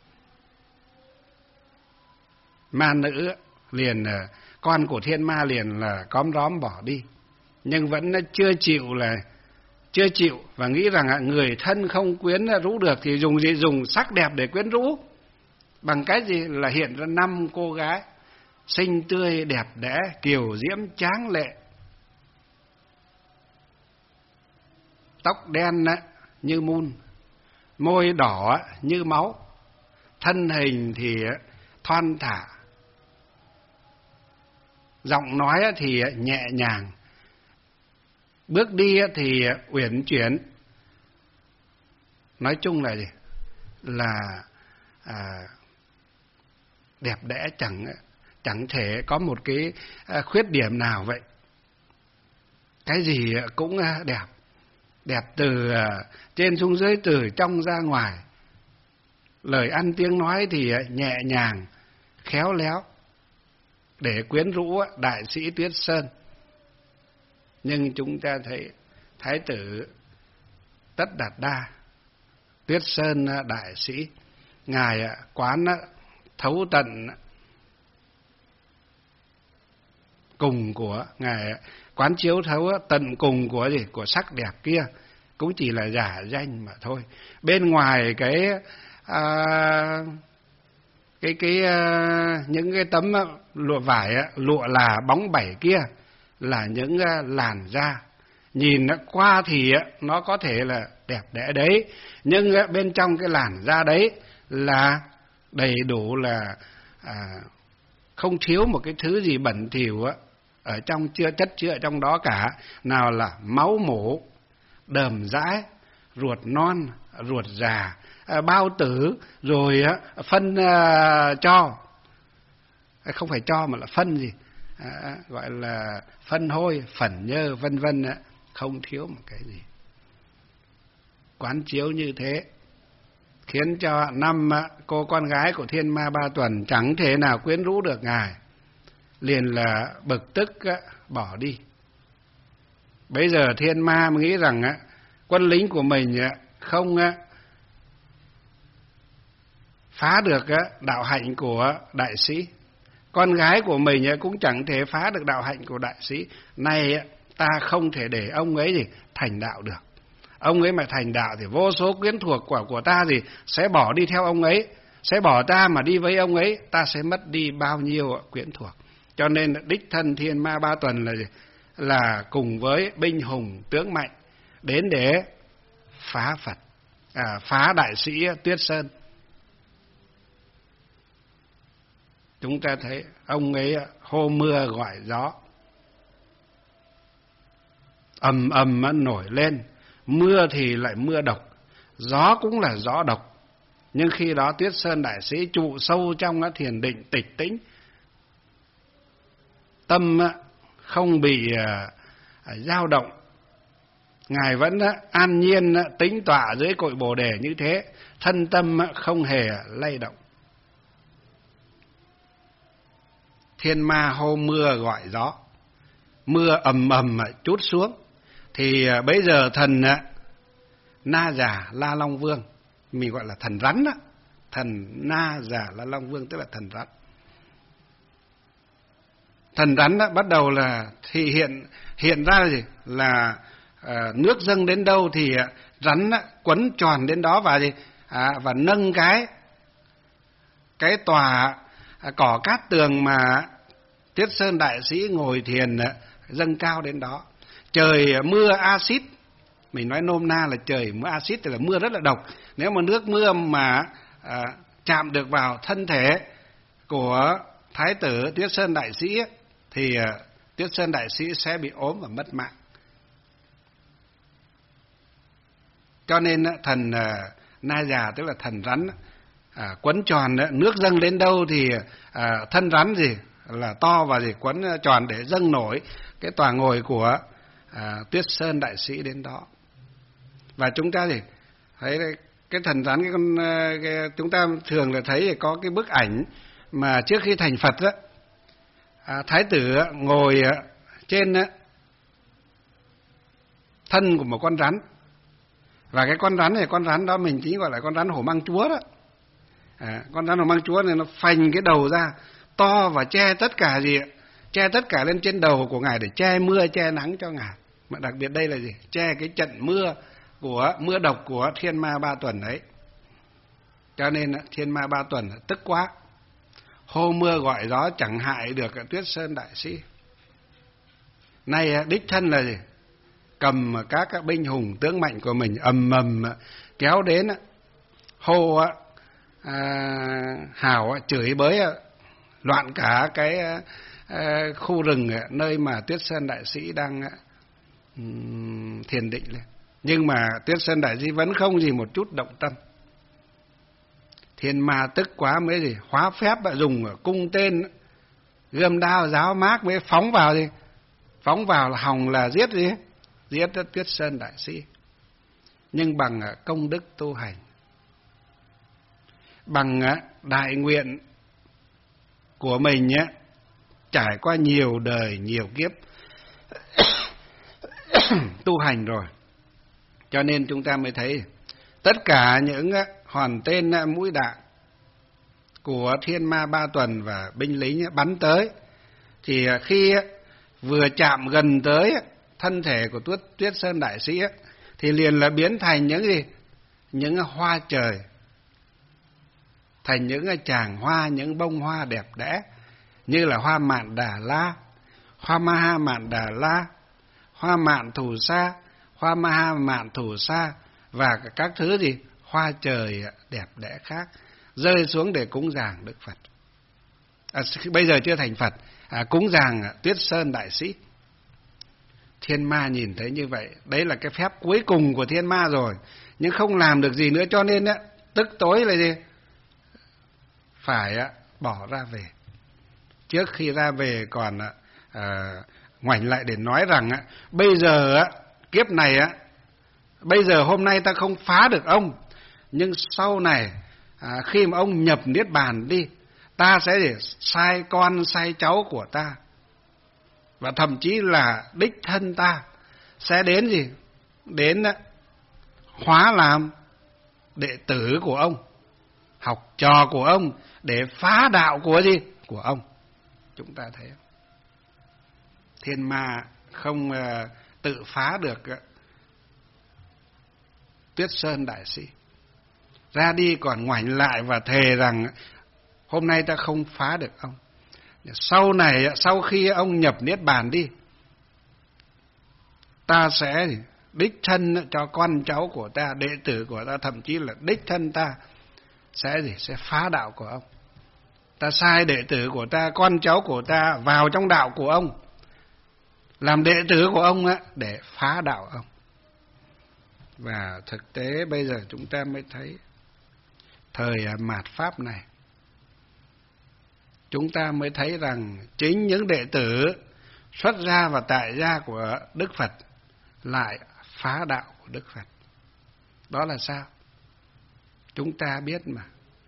Ma nữ liền, con của thiên ma liền là cóm róm bỏ đi, nhưng vẫn chưa chịu và nghĩ rằng người thân không quyến rũ được thì dùng gì? Dùng sắc đẹp để quyến rũ. Bằng cách gì? Là hiện ra 5 cô gái xinh tươi đẹp đẽ, kiều diễm tráng lệ, tóc đen như mun, môi đỏ như máu, thân hình thì thon thả, giọng nói thì nhẹ nhàng, bước đi thì uyển chuyển. Nói chung là gì? Là đẹp đẽ, chẳng thể có một cái khuyết điểm nào vậy. Cái gì cũng đẹp, đẹp từ trên xuống dưới, từ trong ra ngoài. Lời ăn tiếng nói thì nhẹ nhàng, khéo léo để quyến rũ đại sĩ Tuyết Sơn. Nhưng chúng ta thấy thái tử Tất Đạt Đa, Tuyết Sơn đại sĩ, Ngài quán thấu tận cùng của Ngài, quán chiếu thấu tận cùng của gì? Của sắc đẹp kia, cũng chỉ là giả danh mà thôi. Bên ngoài những cái tấm lụa vải, lụa là bóng bẩy kia là những làn da, nhìn qua thì nó có thể là đẹp đẽ đấy, nhưng bên trong cái làn da đấy là đầy đủ, là không thiếu một cái thứ gì bẩn thỉu ở trong, chất chứa ở trong đó cả. Nào là máu mủ, đờm dãi, ruột non, ruột già, bao tử, rồi phân cho, không phải cho mà là phân gì, gọi là phân hôi, phẩn nhơ, vân vân, không thiếu một cái gì. Quán chiếu như thế khiến cho 5 cô con gái của thiên ma Ba Tuần chẳng thể nào quyến rũ được Ngài, liền là bực tức bỏ đi. Bây giờ thiên ma mới nghĩ rằng quân lính của mình không phá được đạo hạnh của đại sĩ, con gái của mình cũng chẳng thể phá được đạo hạnh của đại sĩ. Nay ta không thể để ông ấy gì thành đạo được. Ông ấy mà thành đạo thì vô số quyến thuộc của ta gì sẽ bỏ đi theo ông ấy, sẽ bỏ ta mà đi với ông ấy, ta sẽ mất đi bao nhiêu quyến thuộc. Cho nên đích thân thiên ma Ba Tuần là gì? Là cùng với binh hùng tướng mạnh đến để phá Phật, phá đại sĩ Tuyết Sơn. Chúng ta thấy ông ấy hô mưa gọi gió, ầm ầm nổi lên. Mưa thì lại mưa độc, gió cũng là gió độc. Nhưng khi đó Tuyết Sơn đại sĩ trụ sâu trong thiền định tịch tĩnh, tâm không bị dao động, Ngài vẫn an nhiên tĩnh tọa dưới cội Bồ đề như thế, thân tâm không hề lay động. Thiên ma hô mưa gọi gió, mưa ầm ầm trút xuống, thì bây giờ thần Na Già La Long Vương, mình gọi là thần rắn đó, thần Na Già La Long Vương tức là thần rắn. Thần rắn đó bắt đầu là thì hiện ra gì là nước dâng đến đâu thì rắn quấn tròn đến đó và và nâng cái tòa cỏ cát tường mà Tuyết Sơn Đại Sĩ ngồi thiền dâng cao đến đó. Trời mưa axit, mình nói nôm na là trời mưa axit, tức là mưa rất là độc. Nếu mà nước mưa mà chạm được vào thân thể của Thái tử Tuyết Sơn Đại Sĩ thì Tuyết Sơn Đại Sĩ sẽ bị ốm và mất mạng. Cho nên thần Na Già tức là thần rắn quấn tròn, nước dâng đến đâu thì thân rắn là to và quấn tròn để dâng nổi cái tòa ngồi của Tuyết Sơn Đại Sĩ đến đó. Và chúng ta thấy cái thần rắn, chúng ta thường là thấy có cái bức ảnh mà trước khi thành Phật đó, Thái tử ngồi trên thân của một con rắn, và cái con rắn đó mình chỉ gọi là con rắn hổ mang chúa đó. Con rắn hổ mang chúa này nó phành cái đầu ra to và che tất cả lên trên đầu của ngài để che mưa che nắng cho ngài. Mà đặc biệt đây là che cái trận mưa độc của Thiên Ma Ba Tuần ấy. Cho nên Thiên Ma Ba Tuần tức quá, hô mưa gọi gió chẳng hại được Tuyết Sơn Đại Sĩ. Nay đích thân là cầm các binh hùng tướng mạnh của mình ầm ầm kéo đến, hô hào chửi bới loạn cả cái khu rừng nơi mà Tuyết Sơn Đại Sĩ đang thiền định lên. Nhưng mà Tuyết Sơn Đại Sĩ vẫn không một chút động tâm. Thiên ma tức quá mới hóa phép dùng cung tên, gươm đao, giáo mác mới phóng vào là hòng là giết Tuyết Sơn Đại Sĩ. Nhưng bằng công đức tu hành, bằng đại nguyện của mình trải qua nhiều đời nhiều kiếp tu hành rồi, cho nên chúng ta mới thấy tất cả những hòn tên mũi đạn của Thiên Ma Ba Tuần và binh lính bắn tới, thì khi vừa chạm gần tới thân thể của Tuyết Sơn Đại Sĩ thì liền là biến thành những hoa trời, thành những tràng hoa, những bông hoa đẹp đẽ, như là hoa mạn Đà La, hoa Maha Mạn Đà La, hoa mạn Thù Sa, hoa Maha Mạn Thù Sa và các thứ hoa trời đẹp đẽ khác rơi xuống để cúng dường Đức Phật. Bây giờ chưa thành Phật, cúng dường Tuyết Sơn Đại Sĩ. Thiên ma nhìn thấy như vậy, đấy là cái phép cuối cùng của thiên ma rồi, nhưng không làm được gì nữa, cho nên tức tối là phải bỏ ra về. Trước khi ra về còn ngoảnh lại để nói rằng bây giờ kiếp này bây giờ hôm nay ta không phá được ông, nhưng sau này khi mà ông nhập niết bàn đi, ta sẽ sai con sai cháu của ta, và thậm chí là đích thân ta sẽ đến hóa làm đệ tử của ông, học trò của ông để phá đạo của ông. Chúng ta thấy thiên ma không tự phá được Tuyết Sơn Đại Sĩ, ra đi còn ngoảnh lại và thề rằng hôm nay ta không phá được ông. Sau này, sau khi ông nhập niết bàn đi, ta sẽ đích thân cho con cháu của ta, đệ tử của ta, thậm chí là đích thân ta sẽ phá đạo của ông. Ta sai đệ tử của ta, con cháu của ta vào trong đạo của ông, làm đệ tử của ông để phá đạo ông. Và thực tế bây giờ chúng ta mới thấy thời mạt Pháp này, chúng ta mới thấy rằng chính những đệ tử xuất gia và tại gia của Đức Phật lại phá đạo của Đức Phật. Đó là sao? Chúng ta biết mà.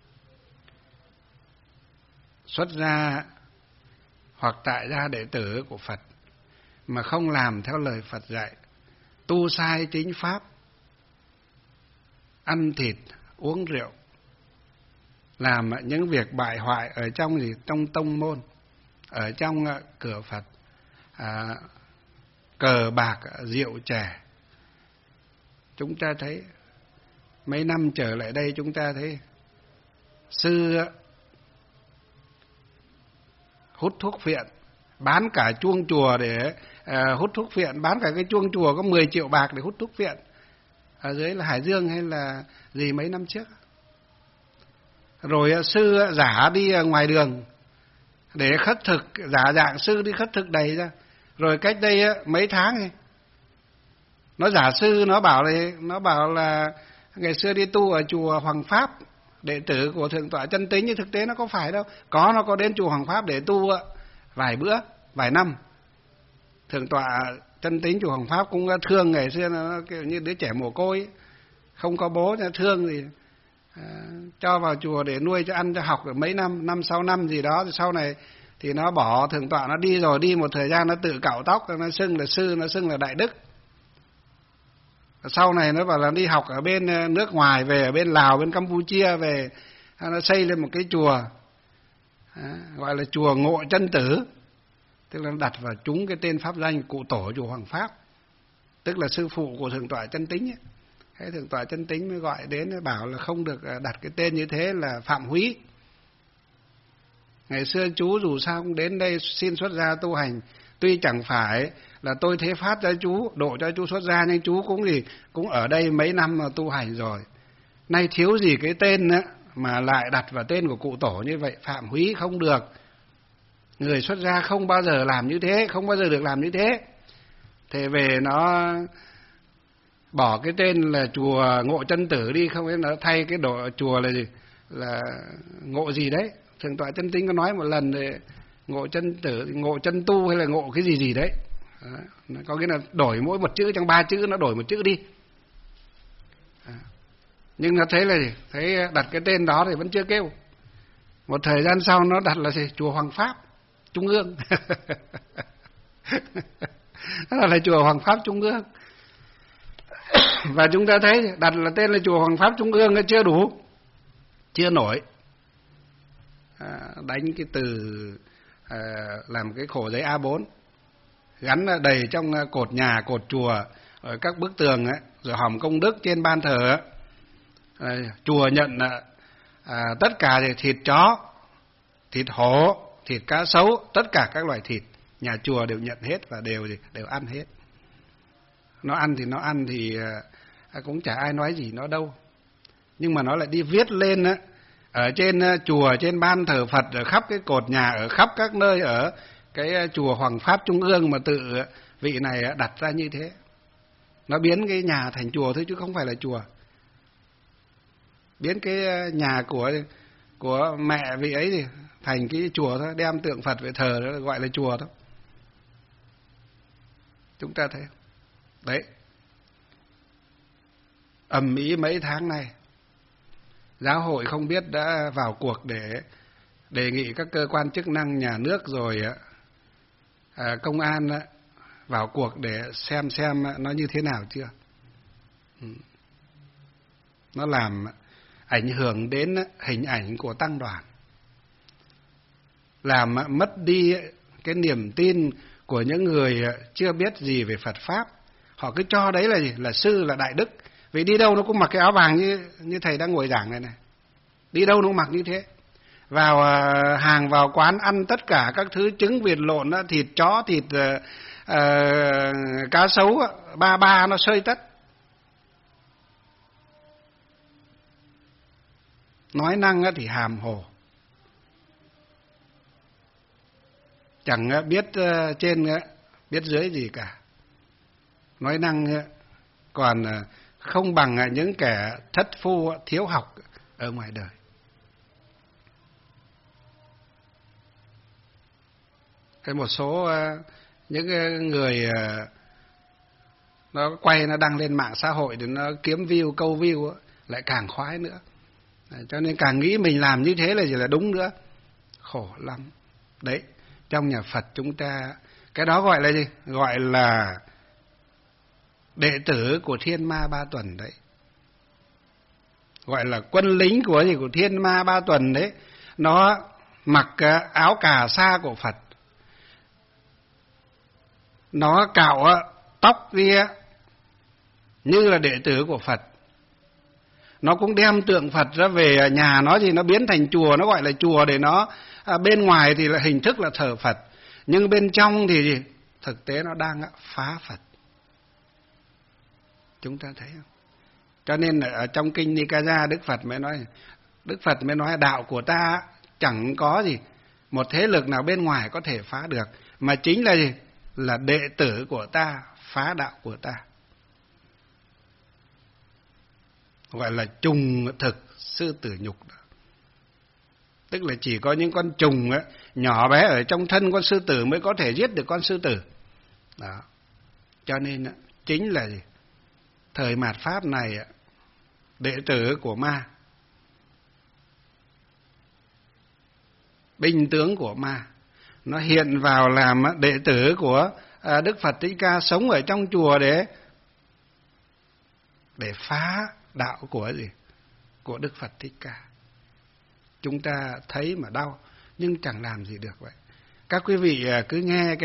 Xuất gia hoặc tại gia đệ tử của Phật mà không làm theo lời Phật dạy, tu sai chính pháp, ăn thịt, uống rượu, làm những việc bại hoại ở trong trong tông môn, ở trong cửa Phật, cờ bạc, rượu chè. Chúng ta thấy mấy năm trở lại đây, chúng ta thấy sư hút thuốc phiện, bán cả chuông chùa để hút thuốc phiện, bán cả cái chuông chùa có 10 triệu bạc để hút thuốc phiện. Ở dưới là Hải Dương hay là gì mấy năm trước. Rồi sư giả đi ngoài đường để khất thực, giả dạng sư đi khất thực đầy ra. Rồi cách đây mấy tháng này, nó giả sư, nó bảo là ngày xưa đi tu ở chùa Hoàng Pháp, đệ tử của Thượng tọa Chân Tín, nhưng thực tế nó có phải đâu. Nó có đến chùa Hoàng Pháp để tu vài bữa, vài năm. Thượng tọa Chân Tín chùa Hoàng Pháp cũng thương, ngày xưa nó kiểu như đứa trẻ mồ côi, không có bố, nó thương thì cho vào chùa để nuôi cho ăn cho học được mấy năm, 5-6 năm gì đó. Thì sau này thì nó bỏ Thượng tọa, nó đi rồi, đi một thời gian nó tự cạo tóc, nó xưng là sư, nó xưng là đại đức. Sau này nó bảo là đi học ở bên nước ngoài, về ở bên Lào, bên Campuchia về, nó xây lên một cái chùa gọi là chùa Ngộ Chân Tử, tức là đặt vào trúng cái tên pháp danh cụ tổ chùa Hoàng Pháp, tức là sư phụ của Thượng tọa Chân Tín ấy. Thế Thượng tọa Chân Tín mới gọi đến bảo là không được đặt cái tên như thế, là phạm húy. Ngày xưa chú dù sao cũng đến đây xin xuất gia tu hành, tuy chẳng phải là tôi thế phát cho chú, độ cho chú xuất gia, nhưng chú cũng ở đây mấy năm mà tu hành rồi. Nay thiếu gì cái tên mà lại đặt vào tên của cụ tổ như vậy, phạm húy không được. Người xuất gia không bao giờ làm như thế, không bao giờ được làm như thế. Thế về nó bỏ cái tên là chùa Ngộ Chân Tử đi, không ấy nó thay cái chùa là gì, là Ngộ gì đấy. Thượng tọa Chân Tín có nói một lần thì Ngộ Chân Tử, Ngộ Chân Tu hay là Ngộ cái gì đấy. Đó. Có nghĩa là đổi mỗi một chữ, trong 3 chữ nó đổi một chữ đi. Nhưng nó thấy là gì? Thấy đặt cái tên đó thì vẫn chưa kêu. Một thời gian sau nó đặt là gì? Chùa Hoàng Pháp Trung ương. Đó là chùa Hoàng Pháp Trung ương. Và chúng ta thấy đặt là tên là chùa Hoàng Pháp Trung ương nó chưa đủ, chưa nổi. Đánh cái từ làm cái khổ giấy A4, gắn đầy trong cột nhà, cột chùa, ở các bức tường ấy, rồi hòm công đức trên ban thờ ấy. Chùa nhận tất cả thịt chó, thịt hổ, thịt cá sấu, tất cả các loại thịt nhà chùa đều nhận hết và đều ăn hết. Nó ăn thì cũng chả ai nói gì nó đâu, nhưng mà nó lại đi viết lên ở trên chùa, trên ban thờ Phật, ở khắp cái cột nhà, ở khắp các nơi, ở cái chùa Hoàng Pháp Trung ương mà tự vị này đặt ra như thế. Nó biến cái nhà thành chùa thôi chứ không phải là chùa. Biến cái nhà của mẹ vị ấy thì thành cái chùa thôi, đem tượng Phật về thờ đó gọi là chùa thôi. Chúng ta thấy đấy, ầm ĩ mấy tháng nay, giáo hội không biết đã vào cuộc để đề nghị các cơ quan chức năng nhà nước rồi công an vào cuộc để xem nó như thế nào chưa. Nó làm ảnh hưởng đến hình ảnh của tăng đoàn, làm mất đi cái niềm tin của những người chưa biết gì về Phật Pháp. Họ cứ cho đấy là gì? Là sư, là đại đức. Vì đi đâu nó cũng mặc cái áo vàng như thầy đang ngồi giảng này này. Đi đâu nó cũng mặc như thế. Vào hàng, vào quán ăn tất cả các thứ trứng vịt lộn, thịt chó, thịt cá sấu, ba nó xơi tất. Nói năng thì hàm hồ, chẳng biết trên biết dưới gì cả. Nói năng còn không bằng những kẻ thất phu thiếu học ở ngoài đời. Cái một số những người nó quay, nó đăng lên mạng xã hội để nó kiếm view, câu view lại càng khoái nữa. Cho nên càng nghĩ mình làm như thế là gì là đúng nữa. Khổ lắm. Đấy, trong nhà Phật chúng ta, cái đó gọi là gì? Gọi là đệ tử của Thiên Ma Ba Tuần đấy. Gọi là quân lính của gì? Của Thiên Ma Ba Tuần đấy. Nó mặc áo cà sa của Phật. Nó cạo tóc đi như là đệ tử của Phật. Nó cũng đem tượng Phật ra về nhà nó, thì nó biến thành chùa, nó gọi là chùa để nó bên ngoài thì là hình thức là thờ Phật, nhưng bên trong thì gì? Thực tế nó đang phá Phật. Chúng ta thấy không? Cho nên ở trong kinh Nikaya Đức Phật mới nói đạo của ta chẳng có gì một thế lực nào bên ngoài có thể phá được, mà chính là gì? Là đệ tử của ta phá đạo của ta. Gọi là trùng thực sư tử nhục đó. Tức là chỉ có những con trùng nhỏ bé ở trong thân con sư tử mới có thể giết được con sư tử đó. Cho nên chính là gì? Thời mạt Pháp này đệ tử của ma, binh tướng của ma, nó hiện vào làm đệ tử của Đức Phật Thích Ca, sống ở trong chùa để phá đạo của gì? Của Đức Phật Thích Ca. Chúng ta thấy mà đau, nhưng chẳng làm gì được vậy. Các quý vị cứ nghe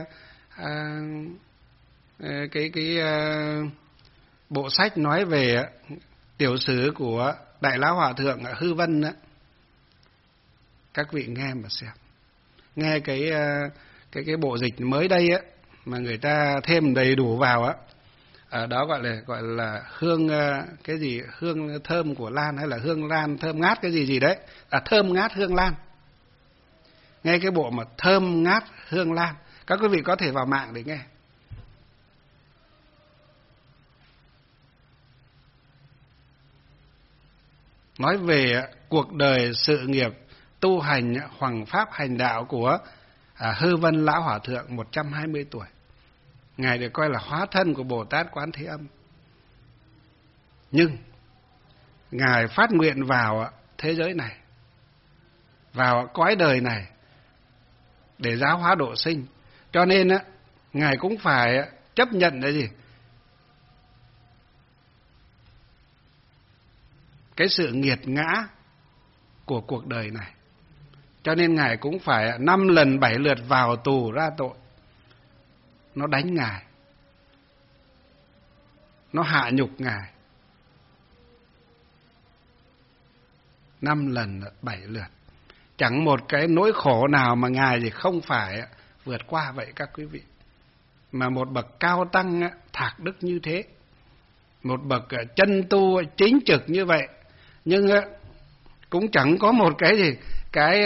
cái bộ sách nói về tiểu sử của Đại Lão Hòa Thượng Hư Vân đó. Các vị nghe mà xem. Nghe cái bộ dịch mới đây á, mà người ta thêm đầy đủ vào á, ở đó gọi là hương cái gì, hương thơm của lan hay là hương lan thơm ngát cái gì đấy, thơm ngát hương lan. Nghe cái bộ mà thơm ngát hương lan, các quý vị có thể vào mạng để nghe. Nói về cuộc đời sự nghiệp tu hành hoằng pháp hành đạo của Hư Vân Lão Hòa Thượng 120 tuổi. Ngài được coi là hóa thân của Bồ Tát Quán Thế Âm. Nhưng Ngài phát nguyện vào thế giới này, vào cõi đời này để giáo hóa độ sinh. Cho nên Ngài cũng phải chấp nhận cái gì? Cái sự nghiệt ngã của cuộc đời này. Cho nên Ngài cũng phải 5 lần 7 lượt vào tù ra tội. Nó đánh Ngài, nó hạ nhục Ngài 5 lần 7 lượt. Chẳng một cái nỗi khổ nào mà Ngài thì không phải vượt qua vậy các quý vị. Mà một bậc cao tăng thạc đức như thế, một bậc chân tu chính trực như vậy, nhưng cũng chẳng có một cái gì, cái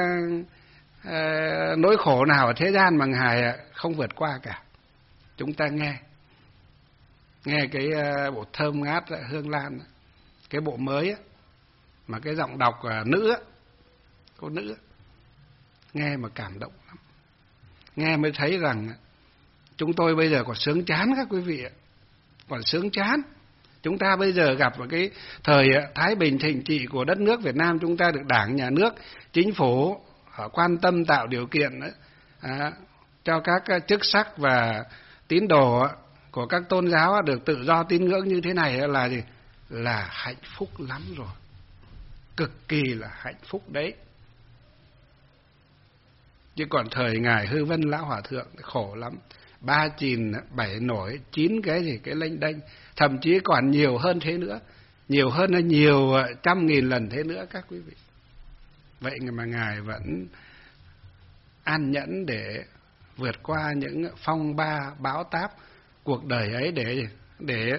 nỗi khổ nào ở thế gian mà Ngài không vượt qua cả. Chúng ta nghe cái bộ thơm ngát hương lan, cái bộ mới mà cái giọng đọc nữ, cô nữ, nghe mà cảm động lắm. Nghe mới thấy rằng chúng tôi bây giờ còn sướng chán các quý vị ạ, còn sướng chán. Chúng ta bây giờ gặp vào cái thời thái bình thịnh trị của đất nước Việt Nam, chúng ta được Đảng, Nhà nước, Chính phủ quan tâm tạo điều kiện cho các chức sắc và tín đồ của các tôn giáo được tự do tín ngưỡng như thế này là gì? Là hạnh phúc lắm rồi. Cực kỳ là hạnh phúc đấy. Chứ còn thời Ngài Hư Vân Lão Hòa Thượng khổ lắm. 3 chìn 7 nổi 9 cái gì, cái lênh đênh, thậm chí còn nhiều hơn thế nữa, nhiều hơn nhiều trăm nghìn lần thế nữa các quý vị. Vậy mà Ngài vẫn an nhẫn để vượt qua những phong ba bão táp cuộc đời ấy để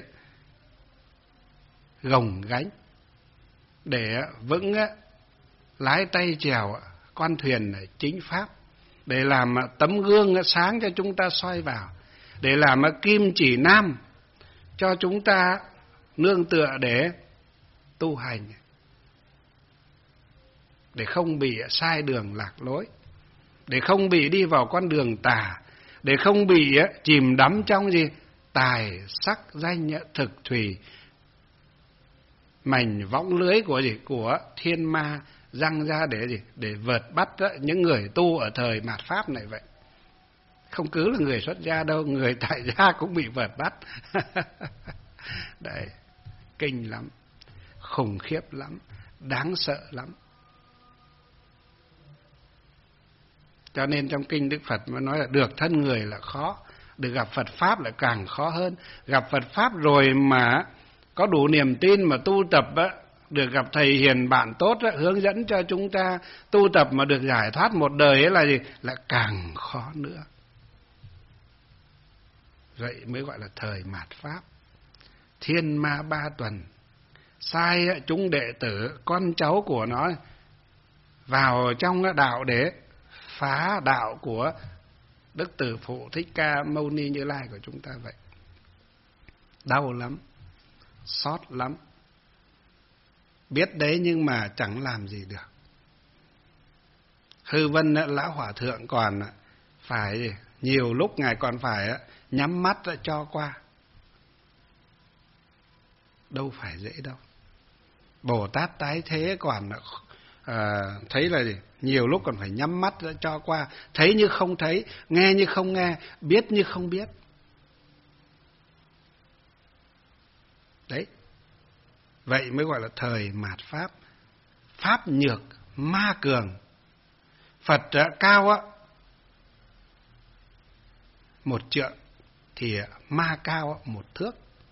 gồng gánh, để vững lái tay chèo con thuyền chính pháp, để làm tấm gương sáng cho chúng ta soi vào, để làm kim chỉ nam cho chúng ta nương tựa để tu hành, để không bị sai đường lạc lối, để không bị đi vào con đường tà, để không bị chìm đắm trong gì? tài sắc danh thực thủy, mảnh võng lưới của gì, của thiên ma răng ra để gì, để vợt bắt những người tu ở thời mạt Pháp này vậy. Không cứ là người xuất gia đâu, người tại gia cũng bị vợt bắt. Đấy, kinh lắm, khủng khiếp lắm, đáng sợ lắm. Cho nên trong kinh Đức Phật mới nói là được thân người là khó, được gặp Phật Pháp lại càng khó hơn. Gặp Phật Pháp rồi mà có đủ niềm tin mà tu tập á, được gặp thầy hiền bạn tốt á, hướng dẫn cho chúng ta tu tập mà được giải thoát một đời ấy là gì? Là càng khó nữa. Vậy mới gọi là thời mạt Pháp. Thiên ma ba tuần sai chúng đệ tử, con cháu của nó vào trong đạo để phá đạo của Đức Từ Phụ Thích Ca Mâu Ni Như Lai của chúng ta vậy. Đau lắm, xót lắm. Biết đấy nhưng mà chẳng làm gì được. Hư Vân Lão Hòa Thượng còn phải, nhiều lúc Ngài còn phải nhắm mắt cho qua. Đâu phải dễ đâu. Bồ Tát tái thế còn thấy là gì? Nhiều lúc còn phải nhắm mắt cho qua. Thấy như không thấy, nghe như không nghe, biết như không biết. Đấy. Vậy mới gọi là thời mạt Pháp. Pháp nhược, ma cường. Phật cao á, 1 trượng, thì ma cao 1 thước.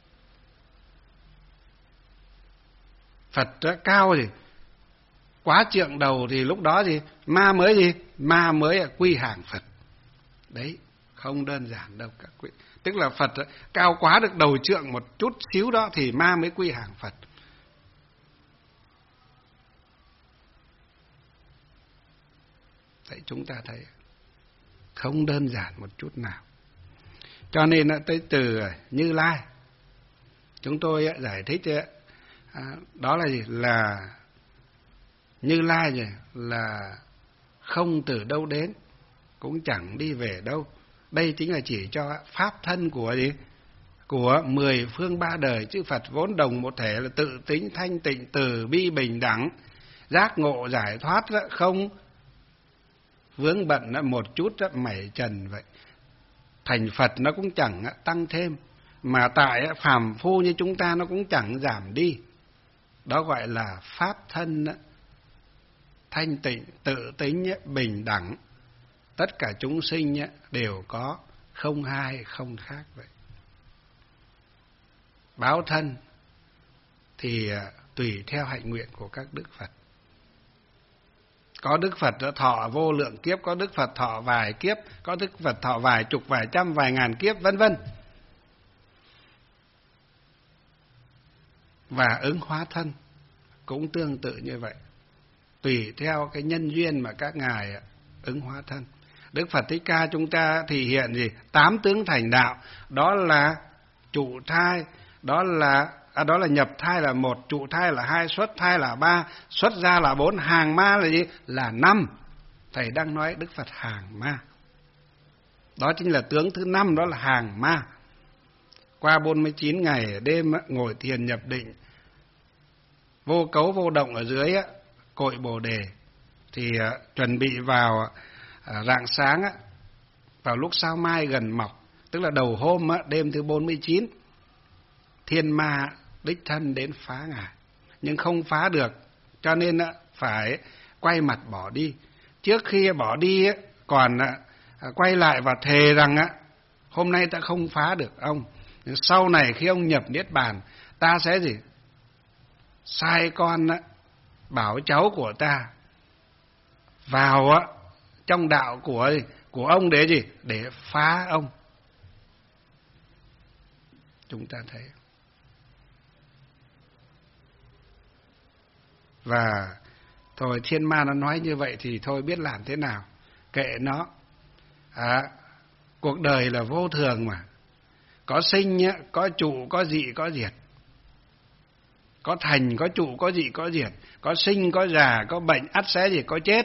Phật cao thì quá trượng đầu thì lúc đó gì? Ma mới gì? Ma mới quy hàng Phật. Đấy, không đơn giản đâu các quý. Tức là Phật cao quá được đầu trượng một chút xíu đó thì ma mới quy hàng Phật. Đấy, chúng ta thấy không đơn giản một chút nào. Cho nên tới từ Như Lai, chúng tôi giải thích đó là gì? Là Như Lai gì? Là không từ đâu đến, cũng chẳng đi về đâu. Đây chính là chỉ cho pháp thân của gì? Của 10 phương 3 đời. Chư Phật vốn đồng một thể, là tự tính thanh tịnh, từ bi bình đẳng, giác ngộ giải thoát, không vướng bận một chút mảy trần vậy. Thành Phật nó cũng chẳng tăng thêm, mà tại phàm phu như chúng ta nó cũng chẳng giảm đi. Đó gọi là pháp thân thanh tịnh, tự tính, bình đẳng. Tất cả chúng sinh đều có, không hai không khác vậy. Báo thân thì tùy theo hạnh nguyện của các Đức Phật. Có Đức Phật thọ vô lượng kiếp, có Đức Phật thọ vài kiếp, có Đức Phật thọ vài chục, vài trăm, vài ngàn kiếp, vân vân. Và ứng hóa thân cũng tương tự như vậy, tùy theo cái nhân duyên mà các ngài ứng hóa thân. Đức Phật Thích Ca chúng ta thì hiện gì? 8 tướng thành đạo, đó là trụ thai, đó là nhập thai là 1, trụ thai là 2, xuất thai là 3, xuất gia là 4, hàng ma là gì? Là 5. Thầy đang nói Đức Phật hàng ma. Đó chính là tướng thứ 5, đó là hàng ma. Qua 49 ngày đêm ngồi thiền nhập định, vô cấu vô động ở dưới cội Bồ Đề, thì chuẩn bị vào rạng sáng, vào lúc sao mai gần mọc, tức là đầu hôm đêm thứ 49, thiên ma đích thân đến phá ngài, nhưng không phá được, cho nên phải quay mặt bỏ đi. Trước khi bỏ đi còn quay lại và thề rằng hôm nay ta không phá được ông, nhưng sau này khi ông nhập niết bàn, ta sẽ gì? Sai con bảo cháu của ta vào trong đạo của ông để gì? Để phá ông. Chúng ta thấy. Và thôi, thiên ma nó nói như vậy thì thôi biết làm thế nào, kệ nó. Cuộc đời là vô thường mà, có sinh có trụ, có dị có diệt, có thành có trụ, có dị có diệt, có sinh có già, có bệnh ắt sẽ gì? Có chết.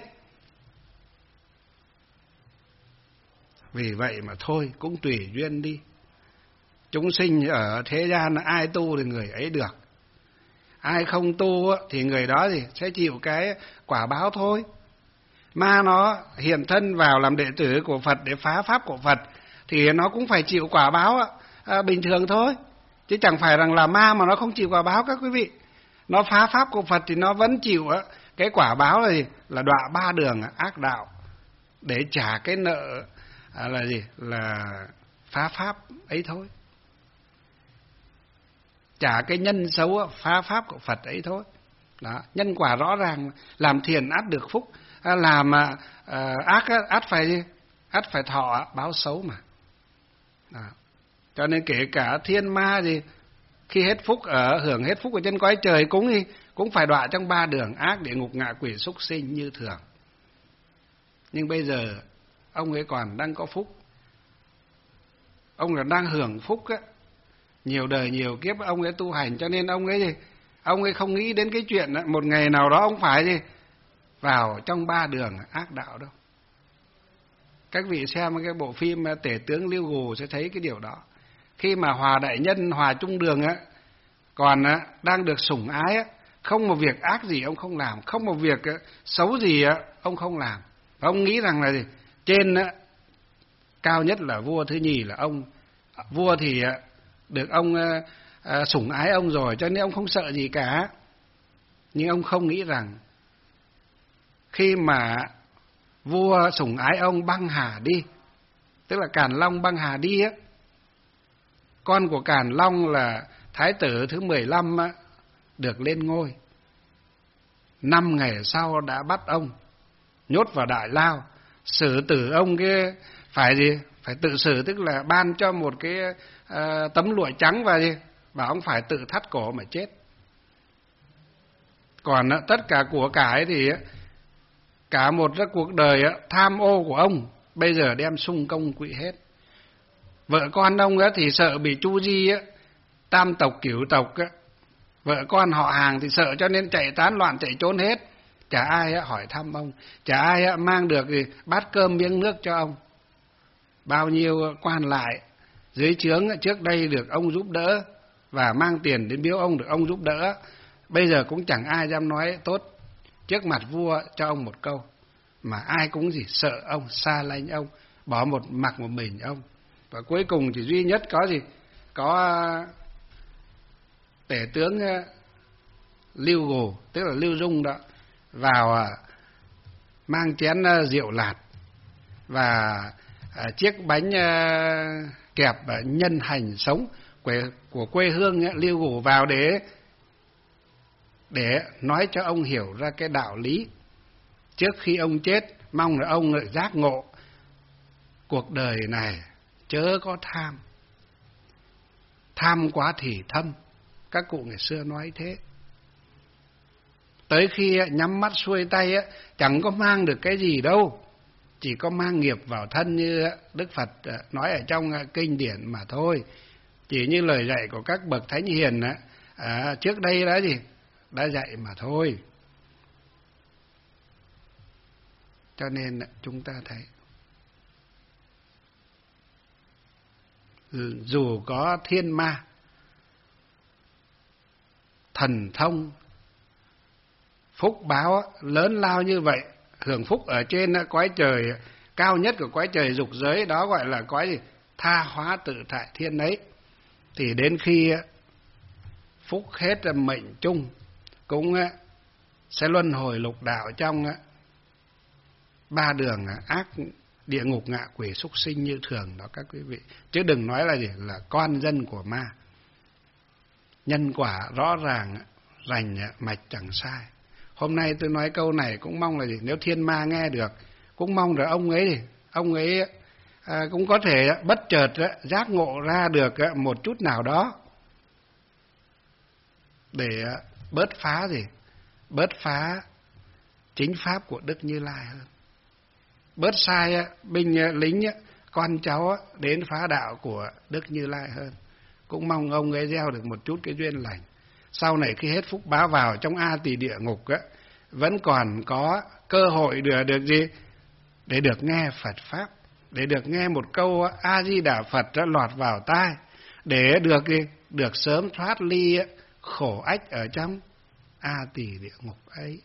Vì vậy mà thôi cũng tùy duyên đi. chúng sinh ở thế gian ai tu thì người ấy được, ai không tu thì người đó thì sẽ chịu cái quả báo thôi. Ma nó hiện thân vào làm đệ tử của Phật để phá pháp của Phật thì nó cũng phải chịu quả báo bình thường thôi, chứ chẳng phải rằng là ma mà nó không chịu quả báo các quý vị. Nó phá pháp của Phật thì nó vẫn chịu cái quả báo là gì? Là đọa ba đường ác đạo để trả cái nợ là gì? Là phá pháp ấy thôi, trả cái nhân xấu phá pháp của Phật ấy thôi. Đó, nhân quả rõ ràng, làm thiện ắt được phúc, làm ác ắt phải gì? Ắt phải thọ báo xấu mà. Đó. Cho nên kể cả thiên ma gì khi hết phúc hưởng hết phúc ở trên cõi trời cũng phải đọa trong ba đường ác, địa ngục, ngạ quỷ, súc sinh như thường. Nhưng bây giờ ông ấy còn đang có phúc, ông là đang hưởng phúc á, nhiều đời nhiều kiếp ông ấy tu hành, cho nên ông ấy không nghĩ đến cái chuyện đó, một ngày nào đó ông phải gì vào trong ba đường ác đạo đâu. Các vị xem cái bộ phim Tể tướng Lưu Gù sẽ thấy cái điều đó. Khi mà Hòa đại nhân, Hòa trung đường á, còn đang được sủng ái á, không một việc ác gì ông không làm, không một việc xấu gì ông không làm. Ông nghĩ rằng là gì? Trên cao nhất là vua, thứ nhì là ông. Vua thì được ông sủng ái ông rồi, cho nên ông không sợ gì cả. Nhưng ông không nghĩ rằng khi mà vua sủng ái ông băng hà đi, tức là Càn Long băng hà đi á, con của Càn Long là thái tử thứ 15 á, được lên ngôi. 5 ngày sau đã bắt ông, nhốt vào đại lao, xử tử ông cái phải gì? Phải tự xử, tức là ban cho một cái tấm lụa trắng và gì? Bảo ông phải tự thắt cổ mà chết. Còn tất cả của cải thì cả một cuộc đời tham ô của ông bây giờ đem sung công quỹ hết. Vợ con ông thì sợ bị chu di tam tộc cửu tộc, vợ con họ hàng thì sợ cho nên chạy tán loạn, chạy trốn hết. Chả ai hỏi thăm ông, chả ai mang được bát cơm miếng nước cho ông. Bao nhiêu quan lại dưới trướng trước đây được ông giúp đỡ và mang tiền đến biếu ông được ông giúp đỡ, bây giờ cũng chẳng ai dám nói tốt trước mặt vua cho ông một câu, mà ai cũng gì sợ ông, xa lánh ông, bỏ mặc một mình ông. Và cuối cùng chỉ duy nhất có gì? Có tể tướng Lưu Gù, tức là Lưu Dung đó, vào mang chén rượu lạt và chiếc bánh kẹp nhân hành sống của quê hương Lưu Gù vào để nói cho ông hiểu ra cái đạo lý. Trước khi ông chết, mong là ông giác ngộ cuộc đời này chớ có tham. Tham quá thì thâm, các cụ ngày xưa nói thế. Tới khi nhắm mắt xuôi tay chẳng có mang được cái gì đâu, chỉ có mang nghiệp vào thân như Đức Phật nói ở trong kinh điển mà thôi. Chỉ như lời dạy của các bậc thánh hiền trước đây đã dạy mà thôi. Cho nên chúng ta thấy dù có thiên ma thần thông phúc báo lớn lao như vậy, hưởng phúc ở trên cõi trời cao nhất của cõi trời dục giới, đó gọi là cõi gì? Tha hóa tự tại thiên ấy, thì đến khi phúc hết mệnh chung cũng sẽ luân hồi lục đạo trong ba đường ác, địa ngục, ngạ quỷ, súc sinh như thường đó các quý vị. Chứ đừng nói là gì? Là con dân của ma. Nhân quả rõ ràng, rành mạch chẳng sai. Hôm nay tôi nói câu này cũng mong là gì? Nếu thiên ma nghe được, cũng mong là ông ấy cũng có thể bất chợt giác ngộ ra được một chút nào đó để bớt phá chính pháp của Đức Như Lai hơn, bớt sai binh lính con cháu đến phá đạo của Đức Như Lai hơn. Cũng mong ông ấy gieo được một chút cái duyên lành, sau này khi hết phúc báo vào trong A Tỳ địa ngục vẫn còn có cơ hội được gì? Để được nghe Phật pháp, để được nghe một câu A Di Đà Phật lọt vào tai, để được sớm thoát ly khổ ách ở trong A Tỳ địa ngục ấy.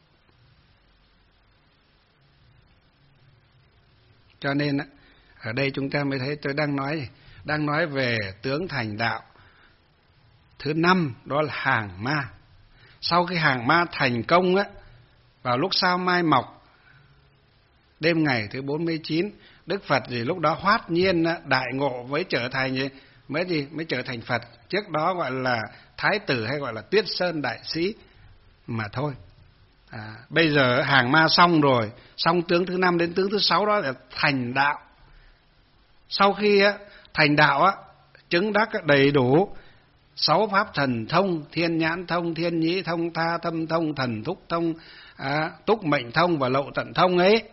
Cho nên ở đây chúng ta mới thấy tôi đang nói về tướng thành đạo thứ 5, đó là hàng ma. Sau khi hàng ma thành công vào lúc sao mai mọc đêm ngày thứ 49, Đức Phật lúc đó hoát nhiên đại ngộ mới trở thành mới trở thành Phật. Trước đó gọi là Thái tử hay gọi là Tuyết Sơn đại sĩ mà thôi. Bây giờ hàng ma xong rồi, xong tướng thứ 5 đến tướng thứ 6 đó là thành đạo. Sau khi thành đạo chứng đắc đầy đủ 6 pháp thần thông: thiên nhãn thông, thiên nhĩ thông, tha tâm thông, thần thúc thông, túc mệnh thông và lậu tận thông ấy.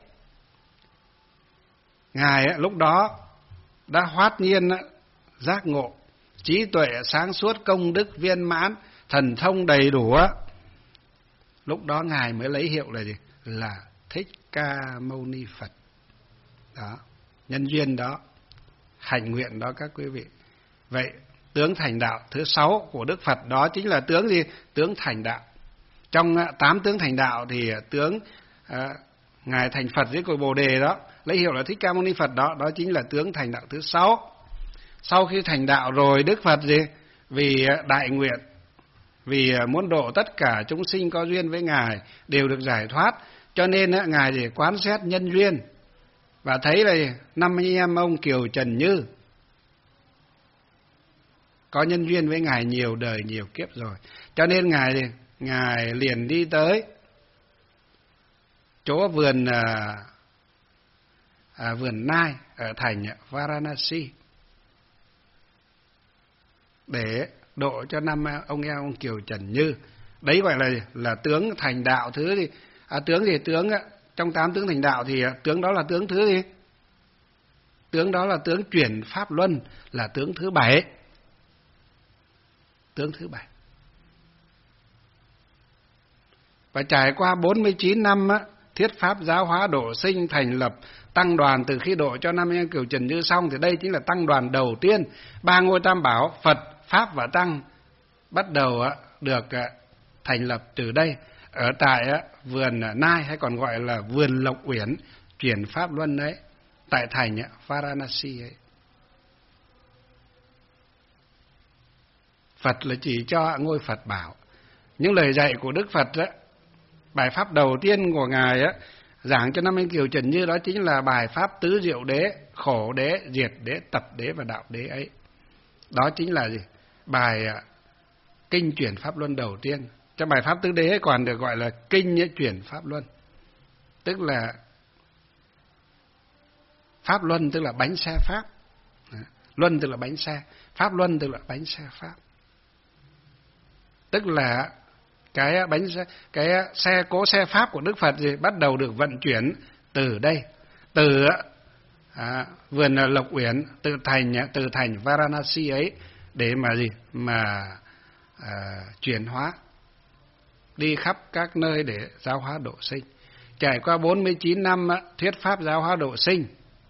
Ngài lúc đó đã hoát nhiên giác ngộ, trí tuệ sáng suốt, công đức viên mãn, thần thông đầy đủ. Lúc đó Ngài mới lấy hiệu là gì? Là Thích Ca Mâu Ni Phật. Đó, nhân duyên đó, hạnh nguyện đó các quý vị. Vậy tướng thành đạo thứ 6 của Đức Phật đó chính là tướng gì? Tướng thành đạo. Trong 8 tướng thành đạo thì tướng Ngài thành Phật dưới cội Bồ Đề đó, lấy hiệu là Thích Ca Mâu Ni Phật đó, đó chính là tướng thành đạo thứ 6. Sau khi thành đạo rồi, Đức Phật gì? Vì đại nguyện, vì muốn độ tất cả chúng sinh có duyên với Ngài đều được giải thoát, cho nên Ngài thì quán xét nhân duyên và thấy là 5 anh em ông Kiều Trần Như có nhân duyên với Ngài nhiều đời nhiều kiếp rồi, cho nên Ngài liền đi tới chỗ vườn Nai ở thành Varanasi để độ cho 5 ông em ông Kiều Trần Như. Đấy gọi là tướng thành đạo thứ gì? Tướng gì? Tướng trong 8 tướng thành đạo thì tướng đó là tướng thứ gì? Tướng đó là tướng chuyển pháp luân, là tướng thứ 7. Tướng thứ 7. Và trải qua 49 năm thuyết pháp giáo hóa độ sinh, thành lập tăng đoàn. Từ khi độ cho 5 em Kiều Trần Như xong thì đây chính là tăng đoàn đầu tiên. 3 ngôi tam bảo Phật, Pháp và Tăng bắt đầu được thành lập từ đây, ở tại vườn Nai hay còn gọi là vườn Lộc Uyển chuyển pháp luân đấy, tại thành Varanasi ấy. Phật là chỉ cho ngôi Phật bảo. Những lời dạy của Đức Phật bài pháp đầu tiên của Ngài giảng cho 5 anh Kiều Trần Như đó chính là bài pháp tứ diệu đế, khổ đế, diệt đế, tập đế và đạo đế ấy. Đó chính là gì? Bài kinh chuyển pháp luân đầu tiên. Trong bài pháp tứ đế ấy còn được gọi là kinh chuyển pháp luân, tức là pháp luân tức là bánh xe pháp, luân tức là bánh xe, pháp luân tức là bánh xe pháp, tức là cái bánh xe, cái xe cỗ xe pháp của Đức Phật gì bắt đầu được vận chuyển từ đây, từ vườn Lộc Uyển, từ thành Varanasi ấy, để mà gì mà chuyển hóa đi khắp các nơi để giáo hóa độ sinh. Trải qua 49 năm thuyết pháp giáo hóa độ sinh,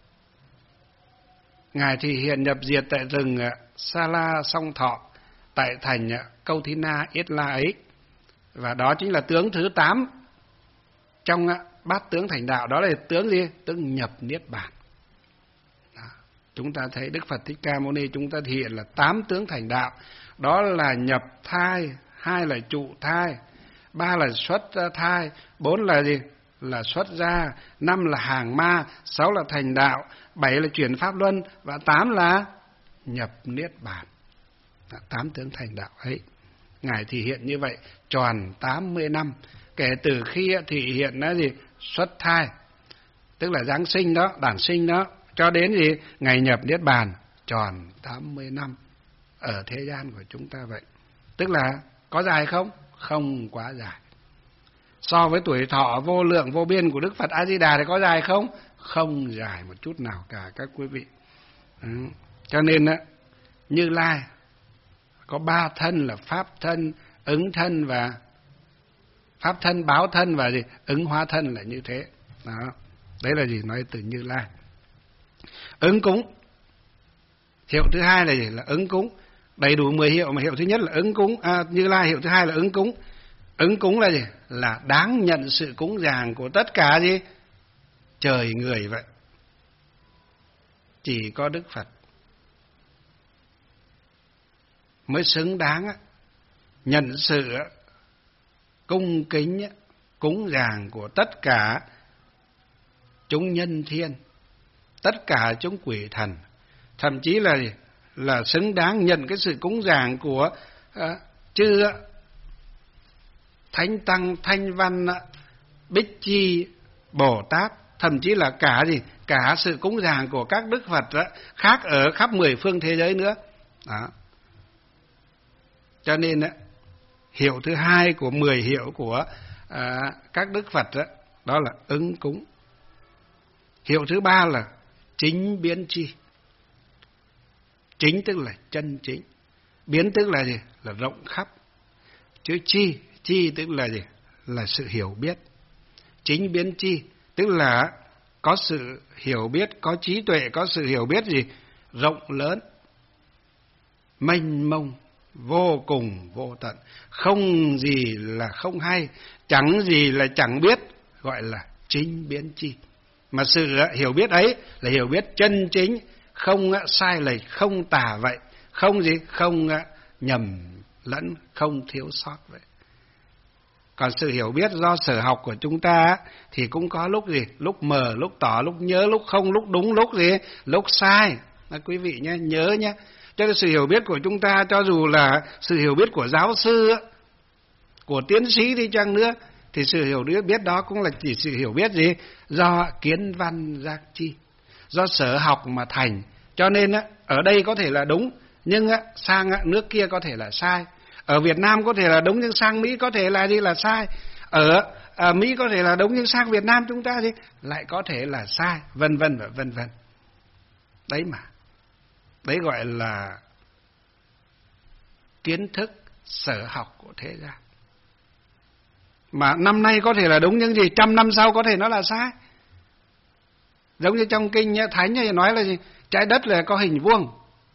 Ngài thì hiện nhập diệt tại rừng Sa La Song Thọ, tại thành Câu Thi Na Yết La ấy. Và đó chính là tướng thứ 8 trong bát tướng thành đạo. Đó là tướng gì? Tướng nhập Niết Bàn. Đó. Chúng ta thấy Đức Phật Thích Ca Mâu Ni chúng ta thể hiện là 8 tướng thành đạo. Đó là nhập thai, 2 là trụ thai, 3 là xuất thai, 4 là gì? Là xuất gia, 5 là hàng ma, 6 là thành đạo, 7 là chuyển pháp luân và 8 là nhập Niết Bàn. 8 tướng thành đạo ấy. Ngài thị hiện như vậy tròn 80 năm, kể từ khi thị hiện nó gì? Xuất thai, tức là giáng sinh đó, đản sinh đó, cho đến gì? Ngày nhập Niết Bàn, tròn 80 năm ở thế gian của chúng ta vậy. Tức là có dài không? Không quá dài. So với tuổi thọ vô lượng vô biên của Đức Phật A Di Đà thì có dài không? Không dài một chút nào cả các quý vị. Cho nên Như Lai có 3 thân là pháp thân, ứng thân và pháp thân, báo thân và gì? Ứng hóa thân là như thế. Đó. Đấy là gì? Nói từ Như Lai. Ứng cúng. Hiệu thứ 2 là gì? Là ứng cúng. Đầy đủ 10 hiệu, mà hiệu thứ nhất là ứng cúng, Như Lai, hiệu thứ hai là ứng cúng. Ứng cúng là gì? Là đáng nhận sự cúng dường của tất cả gì? Trời người vậy. Chỉ có Đức Phật mới xứng đáng nhận sự cung kính cúng dường của tất cả chúng nhân thiên, tất cả chúng quỷ thần, thậm chí là xứng đáng nhận cái sự cúng dường của chư Thánh Tăng, Thanh Văn, Bích Chi, Bồ Tát, thậm chí là cả cả sự cúng dường của các Đức Phật khác ở khắp 10 phương thế giới nữa. Đó. Cho nên hiệu thứ hai của 10 hiệu của các Đức Phật đó là ứng cúng. Hiệu thứ ba là chính biến chi. Chính tức là chân chính, biến tức là gì? Là rộng khắp. Chữ chi tức là gì? Là sự hiểu biết. Chính biến chi tức là có sự hiểu biết, có trí tuệ, có sự hiểu biết gì? Rộng lớn, mênh mông, vô cùng vô tận, không gì là không hay, chẳng gì là chẳng biết, gọi là chính biến chi. Mà sự hiểu biết ấy là hiểu biết chân chính, không sai lệch, không tà vậy, không không nhầm lẫn, không thiếu sót vậy. Còn sự hiểu biết do sở học của chúng ta thì cũng có lúc lúc mờ, lúc tỏ, lúc nhớ, lúc không, lúc đúng, lúc sai. Quý vị nhé, nhớ nhé. Cho nên sự hiểu biết của chúng ta, cho dù là sự hiểu biết của giáo sư, của tiến sĩ đi chăng nữa, thì sự hiểu biết đó cũng là chỉ sự hiểu biết do kiến văn giác chi, do sở học mà thành. Cho nên ở đây có thể là đúng, nhưng sang nước kia có thể là sai. Ở Việt Nam có thể là đúng, nhưng sang Mỹ có thể là sai. Ở Mỹ có thể là đúng, nhưng sang Việt Nam chúng ta lại có thể là sai, vân vân và vân vân. Đấy mà. Đấy gọi là kiến thức sở học của thế gian. Mà năm nay có thể là đúng, nhưng 100 năm sau có thể nó là sai. Giống như trong kinh Thánh nói là trái đất là có hình vuông.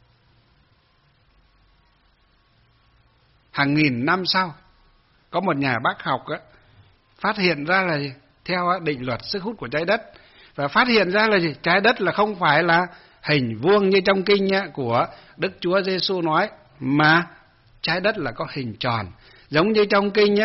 Hàng nghìn năm sau, có một nhà bác học phát hiện ra là theo định luật sức hút của trái đất, và phát hiện ra là trái đất là không phải là hình vuông như trong kinh của Đức Chúa Giêsu nói, mà trái đất là có hình tròn. Giống như trong kinh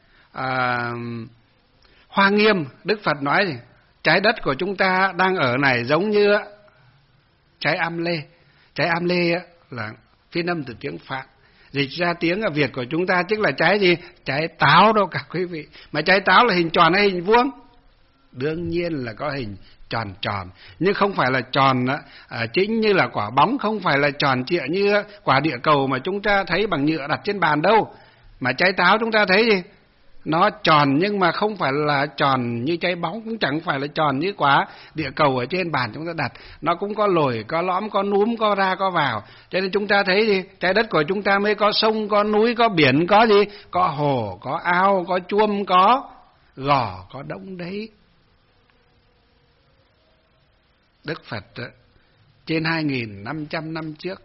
Hoa Nghiêm, Đức Phật nói trái đất của chúng ta đang ở này giống như trái am lê. Trái am lê là phiên âm từ tiếng Phạn, dịch ra tiếng Việt của chúng ta tức là trái gì? Trái táo đâu cả quý vị. Mà trái táo là hình tròn hay hình vuông? Đương nhiên là có hình tròn tròn, nhưng không phải là tròn chính như là quả bóng, không phải là tròn trịa như quả địa cầu mà chúng ta thấy bằng nhựa đặt trên bàn đâu. Mà trái táo chúng ta thấy nó tròn, nhưng mà không phải là tròn như trái bóng, cũng chẳng phải là tròn như quả địa cầu ở trên bàn chúng ta đặt. Nó cũng có lồi, có lõm, có núm, có ra, có vào. Cho nên chúng ta thấy trái đất của chúng ta mới có sông, có núi, có biển, có có hồ, có ao, có chuông, có gò, có đống đấy. Đức Phật trên 2.500 năm trước,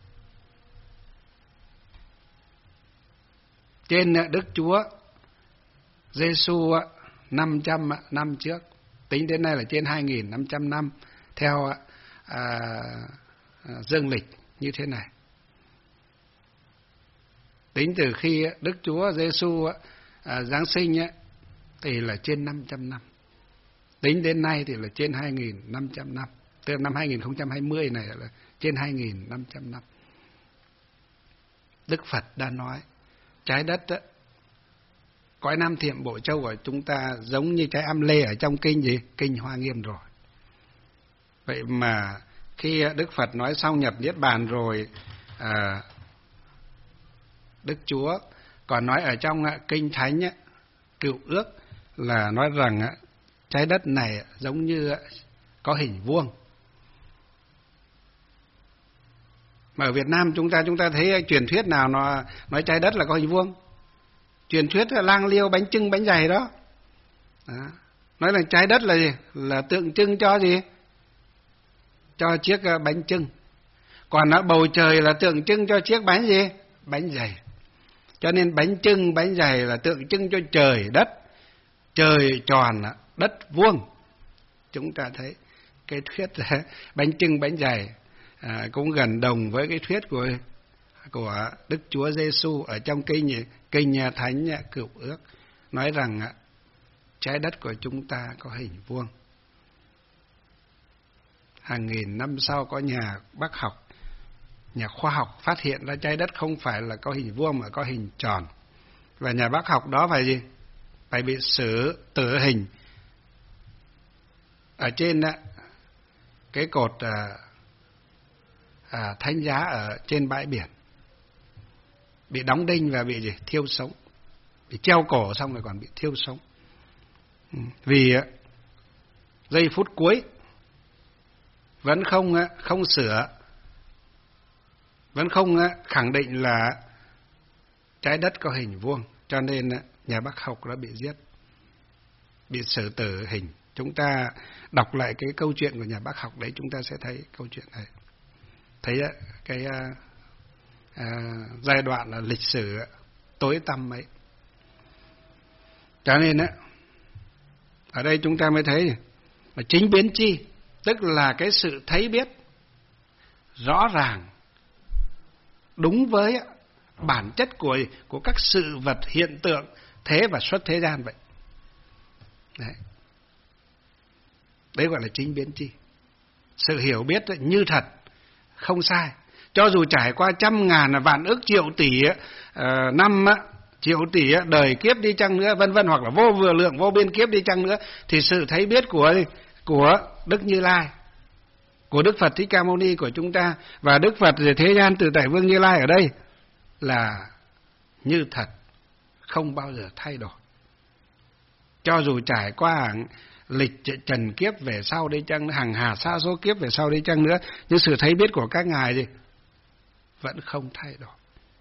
trên Đức Chúa Giêsu 500 năm trước, tính đến nay là trên 2.500 năm theo dương lịch như thế này. Tính từ khi Đức Chúa Giêsu giáng sinh thì là trên 500 năm. Tính đến nay thì là trên 2.500 năm. Từ năm 2020 này là trên 2.500 năm. Đức Phật đã nói trái đất cõi Nam Thiệm Bộ Châu của chúng ta giống như trái am lê ở trong kinh Kinh Hoa Nghiêm rồi. Vậy mà khi Đức Phật nói xong nhập niết bàn rồi, Đức Chúa còn nói ở trong kinh Thánh Cựu Ước là nói rằng trái đất này giống như có hình vuông. Mà ở Việt Nam chúng ta thấy truyền thuyết nào nó nói trái đất là có hình vuông? Truyền thuyết là lang liêu, bánh chưng, bánh dày đó. Nói là trái đất là tượng trưng cho cho chiếc bánh chưng. Còn ở bầu trời là tượng trưng cho chiếc bánh gì? Bánh dày. Cho nên bánh chưng, bánh dày là tượng trưng cho trời đất. Trời tròn, đất vuông. Chúng ta thấy cái thuyết bánh chưng, bánh dày cũng gần đồng với cái thuyết của Đức Chúa Giêsu ở trong kinh Thánh Cựu Ước, nói rằng trái đất của chúng ta có hình vuông. Hàng nghìn năm sau có nhà bác học, nhà khoa học phát hiện ra trái đất không phải là có hình vuông mà có hình tròn. Và nhà bác học đó phải gì? Phải bị xử tử hình ở trên cái cột thánh giá ở trên bãi biển. Bị đóng đinh và bị gì? Thiêu sống. Bị treo cổ xong rồi còn bị thiêu sống. Vì giây phút cuối vẫn không sửa, vẫn không khẳng định là trái đất có hình vuông, cho nên nhà bác học đã bị giết, bị xử tử hình. Chúng ta đọc lại cái câu chuyện của nhà bác học đấy, chúng ta sẽ thấy câu chuyện này, thấy cái giai đoạn là lịch sử tối tăm ấy. Cho nên ở đây chúng ta mới thấy là chính biến chi, tức là cái sự thấy biết rõ ràng đúng với bản chất của các sự vật hiện tượng thế và xuất thế gian vậy. Đấy gọi là chính biến chi. Sự hiểu biết như thật, không sai. Cho dù trải qua trăm ngàn vạn ức triệu tỷ năm, triệu tỷ đời kiếp đi chăng nữa, vân vân, hoặc là vô vừa lượng vô biên kiếp đi chăng nữa, thì sự thấy biết của Đức Như Lai, của Đức Phật Thích Ca Mâu Ni của chúng ta và Đức Phật Thế Gian Tự Tại Vương Như Lai ở đây là như thật, không bao giờ thay đổi. Cho dù trải qua lịch trần kiếp về sau đi chăng, hàng hà sa số kiếp về sau đi chăng nữa, nhưng sự thấy biết của các ngài thì vẫn không thay đổi.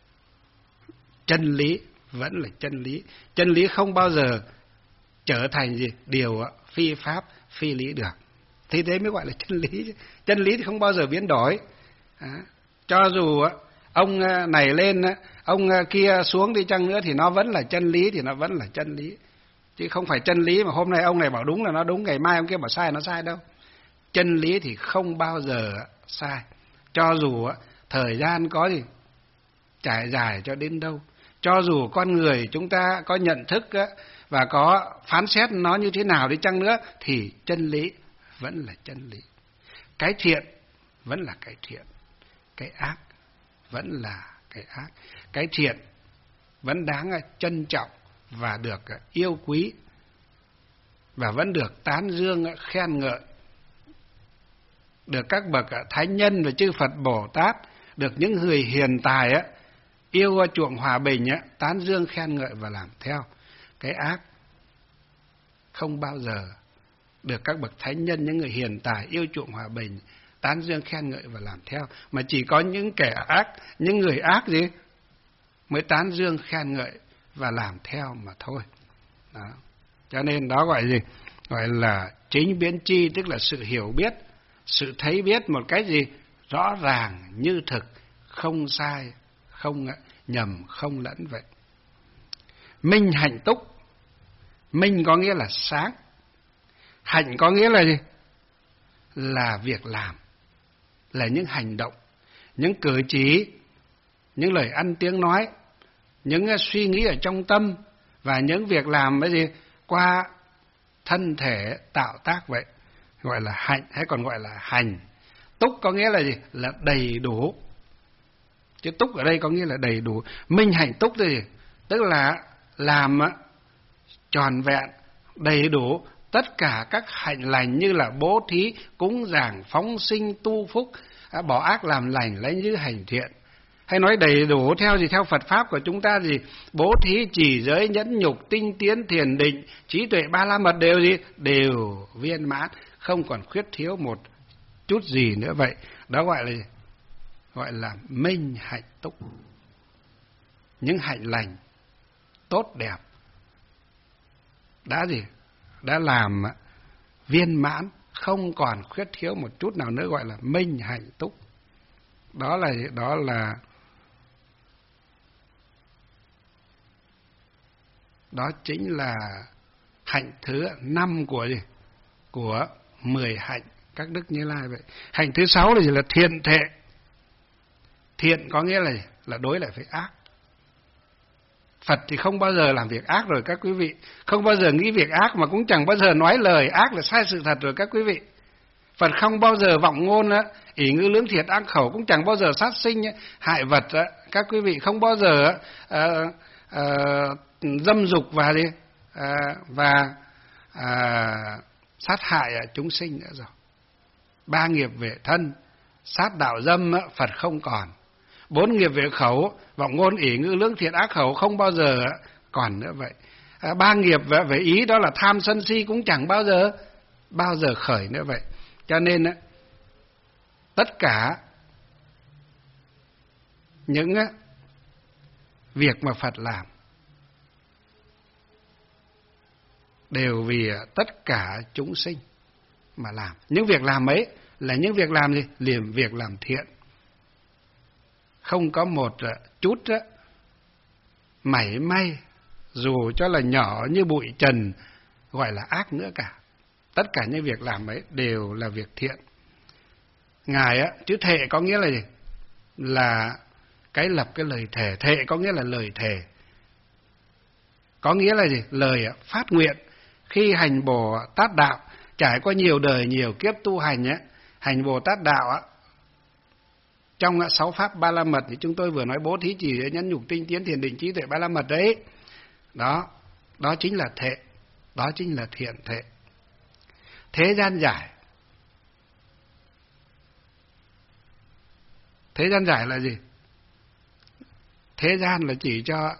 Chân lý vẫn là chân lý. Chân lý không bao giờ trở thành điều phi pháp, phi lý được. Thì thế mới gọi là chân lý. Chân lý thì không bao giờ biến đổi. Cho dù ông này lên, ông kia xuống đi chăng nữa thì nó vẫn là chân lý, thì nó vẫn là chân lý. Chứ không phải chân lý mà hôm nay ông này bảo đúng là nó đúng, ngày mai ông kia bảo sai nó sai đâu. Chân lý thì không bao giờ sai. Cho dù thời gian có trải dài cho đến đâu, cho dù con người chúng ta có nhận thức và có phán xét nó như thế nào đi chăng nữa, thì chân lý vẫn là chân lý. Cái thiện vẫn là cái thiện, cái ác vẫn là cái ác. Cái thiện vẫn đáng trân trọng và được yêu quý, và vẫn được tán dương khen ngợi, được các bậc thánh nhân và chư Phật Bồ Tát, được những người hiền tài yêu chuộng hòa bình tán dương khen ngợi và làm theo. Cái ác không bao giờ được các bậc thánh nhân, những người hiền tài yêu chuộng hòa bình tán dương khen ngợi và làm theo, mà chỉ có những kẻ ác, những người ác mới tán dương khen ngợi và làm theo mà thôi. Đó. Cho nên đó gọi là chính biến chi, tức là sự hiểu biết, sự thấy biết một cách rõ ràng như thực, không sai, không nhầm, không lẫn vậy. Minh hạnh túc. Minh có nghĩa là sáng, hạnh có nghĩa là gì? Là việc làm, là những hành động, những cử chỉ, những lời ăn tiếng nói, những suy nghĩ ở trong tâm, và những việc làm qua thân thể tạo tác vậy, gọi là hạnh, hay còn gọi là hành. Túc có nghĩa là gì? Là đầy đủ. Chứ túc ở đây có nghĩa là đầy đủ. Minh hạnh túc thì tức là làm tròn vẹn, đầy đủ tất cả các hạnh lành, như là bố thí, cúng dường, phóng sinh, tu phúc, bỏ ác làm lành, lấy dữ hành thiện. Hay nói đầy đủ theo theo Phật pháp của chúng ta bố thí, trì giới, nhẫn nhục, tinh tiến, thiền định, trí tuệ, ba la mật đều đều viên mãn, không còn khuyết thiếu một chút gì nữa vậy. Đó gọi là minh hạnh túc. Những hạnh lành tốt đẹp đã làm viên mãn, không còn khuyết thiếu một chút nào nữa, gọi là minh hạnh túc. Đó chính là hạnh thứ 5 của 10 hạnh các đức Như Lai vậy. Hạnh thứ 6 là thiện thệ. Thiện có nghĩa là đối lại với ác. Phật thì không bao giờ làm việc ác rồi các quý vị, không bao giờ nghĩ việc ác, mà cũng chẳng bao giờ nói lời ác là sai sự thật rồi các quý vị. Phật không bao giờ vọng ngôn ỷ ngữ lưỡng thiệt ác khẩu, cũng chẳng bao giờ sát sinh hại vật các quý vị, không bao giờ dâm dục và sát hại chúng sinh nữa rồi. 3 nghiệp về thân, sát đạo dâm Phật không còn. 4 nghiệp về khẩu, vọng ngôn ỷ ngữ lưỡng thiệt ác khẩu không bao giờ còn nữa vậy. 3 nghiệp về ý, đó là tham sân si, cũng chẳng bao giờ khởi nữa vậy. Cho nên tất cả những việc mà Phật làm đều vì tất cả chúng sinh mà làm. Những việc làm ấy là những việc làm gì? Liền việc làm thiện. Không có một chút mảy may, dù cho là nhỏ như bụi trần, gọi là ác nữa cả. Tất cả những việc làm ấy đều là việc thiện. Ngài chữ thệ có nghĩa là gì? Là lập cái lời thề. Thệ có nghĩa là lời thề. Có nghĩa là gì? Lời phát nguyện. Khi hành Bồ Tát đạo, trải qua nhiều đời nhiều kiếp tu hành hành Bồ Tát đạo trong 6 pháp Ba La Mật thì chúng tôi vừa nói bố thí chỉ nhẫn nhục tinh tiến thiền định trí tuệ Ba La Mật đấy. Đó chính là thệ, đó chính là thiện thệ. Thế gian giải. Thế gian giải là gì? Thế gian là chỉ cho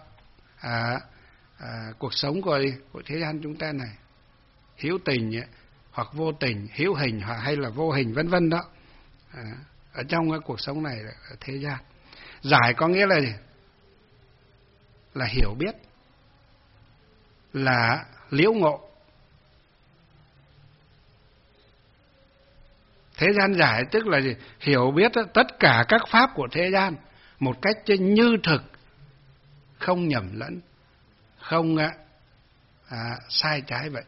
cuộc sống của thế gian chúng ta này, hữu tình hoặc vô tình, hữu hình hay là vô hình vân vân đó. Ở trong cái cuộc sống này là thế gian. Giải có nghĩa là gì? Là hiểu biết, là liễu ngộ. Thế gian giải tức là gì? Hiểu biết tất cả các pháp của thế gian một cách như thực, không nhầm lẫn, không sai trái vậy.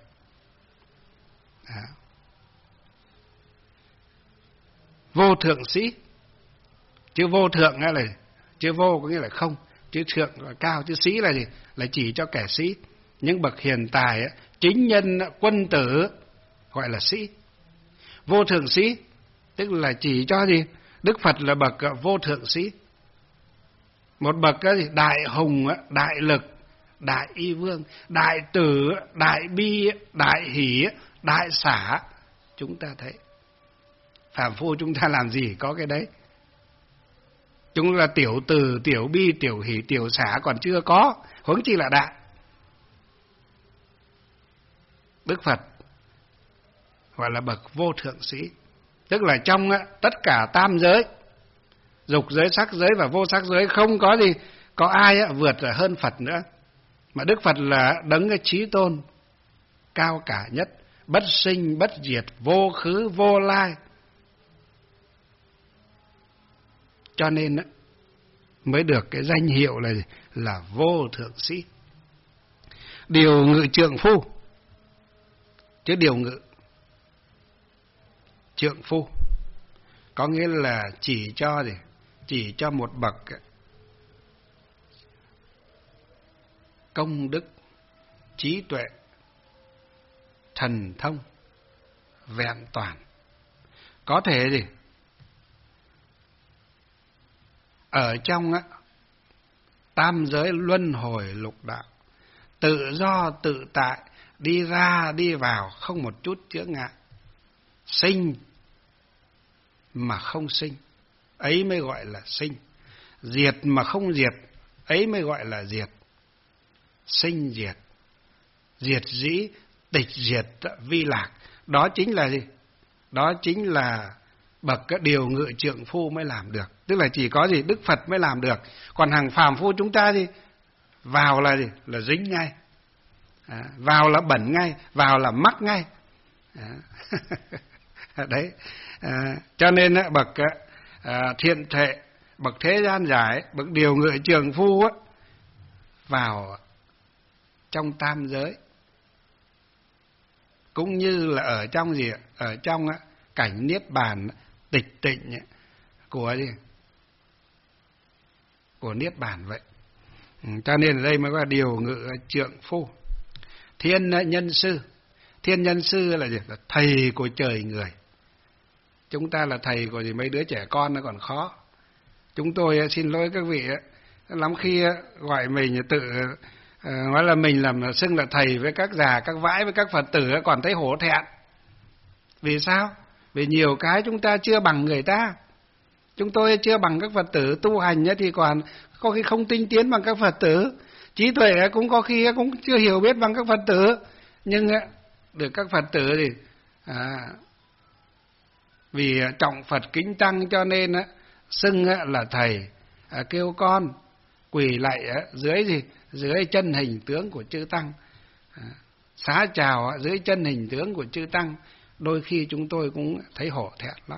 Vô thượng sĩ. Chữ vô thượng là chữ vô có nghĩa là không, chữ thượng là cao, chữ sĩ là gì? Là chỉ cho kẻ sĩ. Những bậc hiền tài, chính nhân, quân tử gọi là sĩ. Vô thượng sĩ tức là chỉ cho gì? Đức Phật là bậc vô thượng sĩ. Một bậc đại hùng, đại lực, đại y vương, đại tử, đại bi, đại hỷ, đại xả. Chúng ta thấy phàm phu chúng ta làm gì có cái đấy. Chúng là tiểu từ, tiểu bi, tiểu hỷ, tiểu xả còn chưa có, huống chi là đại. Đức Phật gọi là bậc vô thượng sĩ, tức là trong tất cả tam giới, dục giới, sắc giới và vô sắc giới, không có gì, có ai vượt hơn Phật nữa. Mà Đức Phật là đấng chí tôn, cao cả nhất, bất sinh, bất diệt, vô khứ, vô lai. Cho nên mới được cái danh hiệu là vô thượng sĩ. Điều ngự trượng phu, chứ điều ngự trượng phu có nghĩa là chỉ cho gì? Chỉ cho một bậc công đức, trí tuệ, thần thông, vẹn toàn, có thể gì? Ở trong tam giới luân hồi lục đạo, tự do tự tại, đi ra đi vào không một chút chướng ngại. Sinh mà không sinh, ấy mới gọi là sinh. Diệt mà không diệt, ấy mới gọi là diệt. Sinh diệt, diệt dĩ, tịch diệt vi lạc. Đó chính là gì? Đó chính là bậc điều ngự trượng phu mới làm được. Tức là chỉ có gì? Đức Phật mới làm được. Còn hàng phàm phu chúng ta gì? Vào là gì? Là dính ngay. Vào là bẩn ngay, vào là mắc ngay. Đấy. Cho nên bậc thiện thệ, bậc thế gian giải, bậc điều ngự trường phu á, vào trong tam giới, cũng như là ở trong gì, ở trong cảnh niết bàn tịch tịnh của gì, của niết bàn vậy. Cho nên ở đây mới có điều ngự trượng phu. Thiên nhân sư, thiên nhân sư là gì? Là thầy của trời người. Chúng ta là thầy của gì mấy đứa trẻ con nó còn khó. Chúng tôi xin lỗi các vị, lắm khi gọi mình tự nói là mình làm xưng là thầy với các già, các vãi, với các Phật tử còn thấy hổ thẹn. Vì sao? Vì nhiều cái chúng ta chưa bằng người ta. Chúng tôi chưa bằng các Phật tử tu hành thì còn có khi không tinh tiến bằng các Phật tử, trí tuệ cũng có khi cũng chưa hiểu biết bằng các Phật tử, nhưng được các Phật tử thì vì trọng Phật kính tăng cho nên xưng là thầy, kêu con quỳ lạy dưới gì, dưới chân hình tướng của chư tăng, xá chào dưới chân hình tướng của chư tăng. Đôi khi chúng tôi cũng thấy hổ thẹn lắm,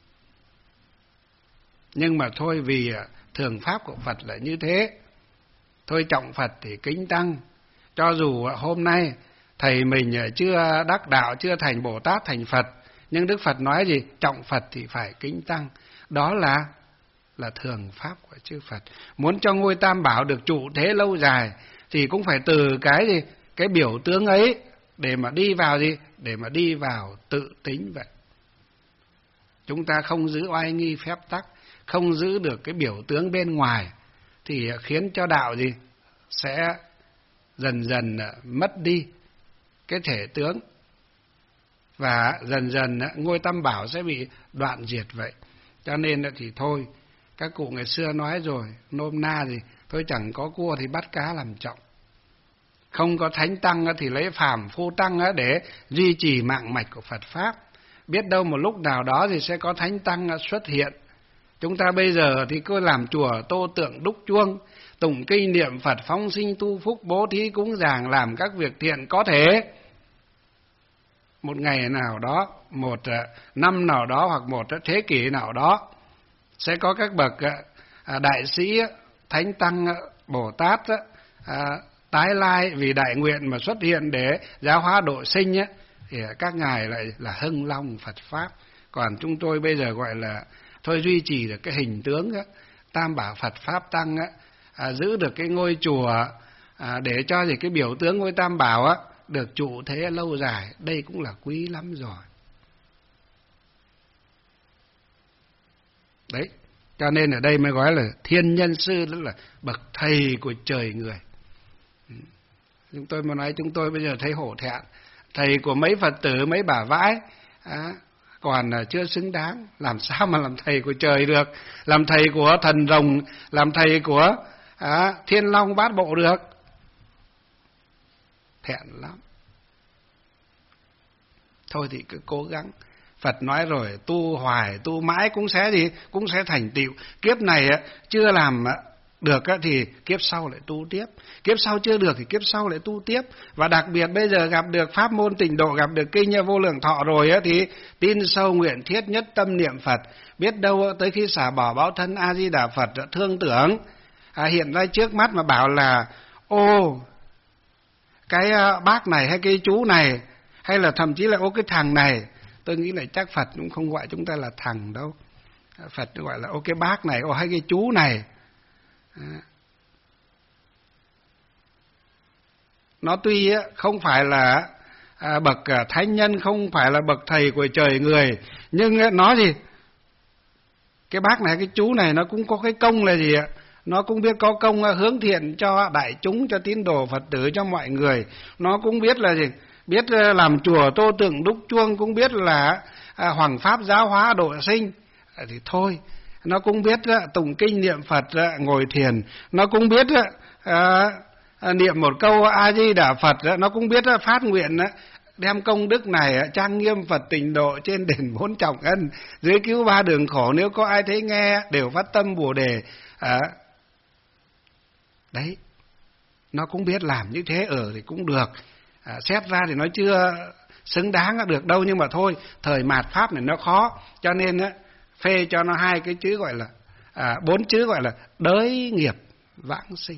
nhưng mà thôi, vì thường pháp của Phật là như thế. Thôi trọng Phật thì kính tăng. Cho dù hôm nay thầy mình chưa đắc đạo, chưa thành Bồ Tát, thành Phật, nhưng Đức Phật nói gì? Trọng Phật thì phải kính tăng. Đó là thường pháp của chư Phật. Muốn cho ngôi Tam Bảo được trụ thế lâu dài thì cũng phải từ cái gì? Cái biểu tướng ấy để mà đi vào gì? Để mà đi vào tự tính vậy. Chúng ta không giữ oai nghi phép tắc, không giữ được cái biểu tướng bên ngoài thì khiến cho đạo gì? Sẽ dần dần mất đi cái thể tướng, và dần dần ngôi Tam Bảo sẽ bị đoạn diệt vậy. Cho nên thì thôi, các cụ ngày xưa nói rồi, nôm na thì thôi chẳng có cua thì bắt cá làm trọng. Không có thánh tăng thì lấy phàm phu tăng để duy trì mạng mạch của Phật Pháp. Biết đâu một lúc nào đó thì sẽ có thánh tăng xuất hiện. Chúng ta bây giờ thì cứ làm chùa, tô tượng, đúc chuông, tụng kinh niệm Phật, phóng sinh tu phúc, bố thí cúng dường, làm các việc thiện có thể. Một ngày nào đó, một năm nào đó, hoặc một thế kỷ nào đó, sẽ có các bậc đại sĩ, thánh tăng, Bồ Tát tái lai vì đại nguyện mà xuất hiện để giáo hóa độ sinh thì các ngài lại là hưng long Phật Pháp. Còn chúng tôi bây giờ gọi là thôi duy trì được cái hình tướng Tam Bảo Phật Pháp tăng, giữ được cái ngôi chùa, để cho gì cái biểu tướng ngôi Tam Bảo được trụ thế lâu dài, đây cũng là quý lắm rồi. Đấy, cho nên ở đây mới gọi là thiên nhân sư, tức là bậc thầy của trời người. Chúng tôi mà nói chúng tôi bây giờ thấy hổ thẹn, thầy của mấy Phật tử, mấy bà vãi còn chưa xứng đáng, làm sao mà làm thầy của trời được, làm thầy của thần rồng, làm thầy của thiên long bát bộ được. Thẹn lắm. Thôi thì cứ cố gắng. Phật nói rồi, tu hoài, tu mãi cũng sẽ gì? Cũng sẽ thành tựu. Kiếp này chưa làm được thì kiếp sau lại tu tiếp. Kiếp sau chưa được thì kiếp sau lại tu tiếp. Và đặc biệt bây giờ gặp được pháp môn tịnh độ, gặp được kinh Vô Lượng Thọ rồi thì tin sâu nguyện thiết nhất tâm niệm Phật. Biết đâu tới khi xả bỏ báo thân A Di Đà Phật thương tưởng hiện ra trước mắt mà bảo là ô, cái bác này hay cái chú này, hay là thậm chí là ô cái thằng này, tôi nghĩ là chắc Phật cũng không gọi chúng ta là thằng đâu. Phật gọi là ô cái bác này, ô hay cái chú này. Nó tuy không phải là bậc thánh nhân, không phải là bậc thầy của trời người, nhưng nó gì? Cái bác này, cái chú này nó cũng có cái công là gì ạ? Nó cũng biết có công hướng thiện cho đại chúng, cho tín đồ Phật tử, cho mọi người. Nó cũng biết là gì? Biết làm chùa, tô tượng, đúc chuông, cũng biết là hoằng pháp giáo hóa độ sinh. Thì thôi, nó cũng biết tụng kinh niệm Phật, ngồi thiền. Nó cũng biết niệm một câu A Di Đà Phật. Nó cũng biết phát nguyện đem công đức này trang nghiêm Phật tịnh độ trên đền 4 trọng ân, dưới cứu 3 đường khổ, nếu có ai thấy nghe đều phát tâm Bồ Đề. Đấy, nó cũng biết làm như thế thì cũng được. Xét ra thì nó chưa xứng đáng được đâu, nhưng mà thôi, thời mạt pháp này nó khó, cho nên phê cho nó 2 cái chữ gọi là 4 chữ gọi là đới nghiệp vãng sinh.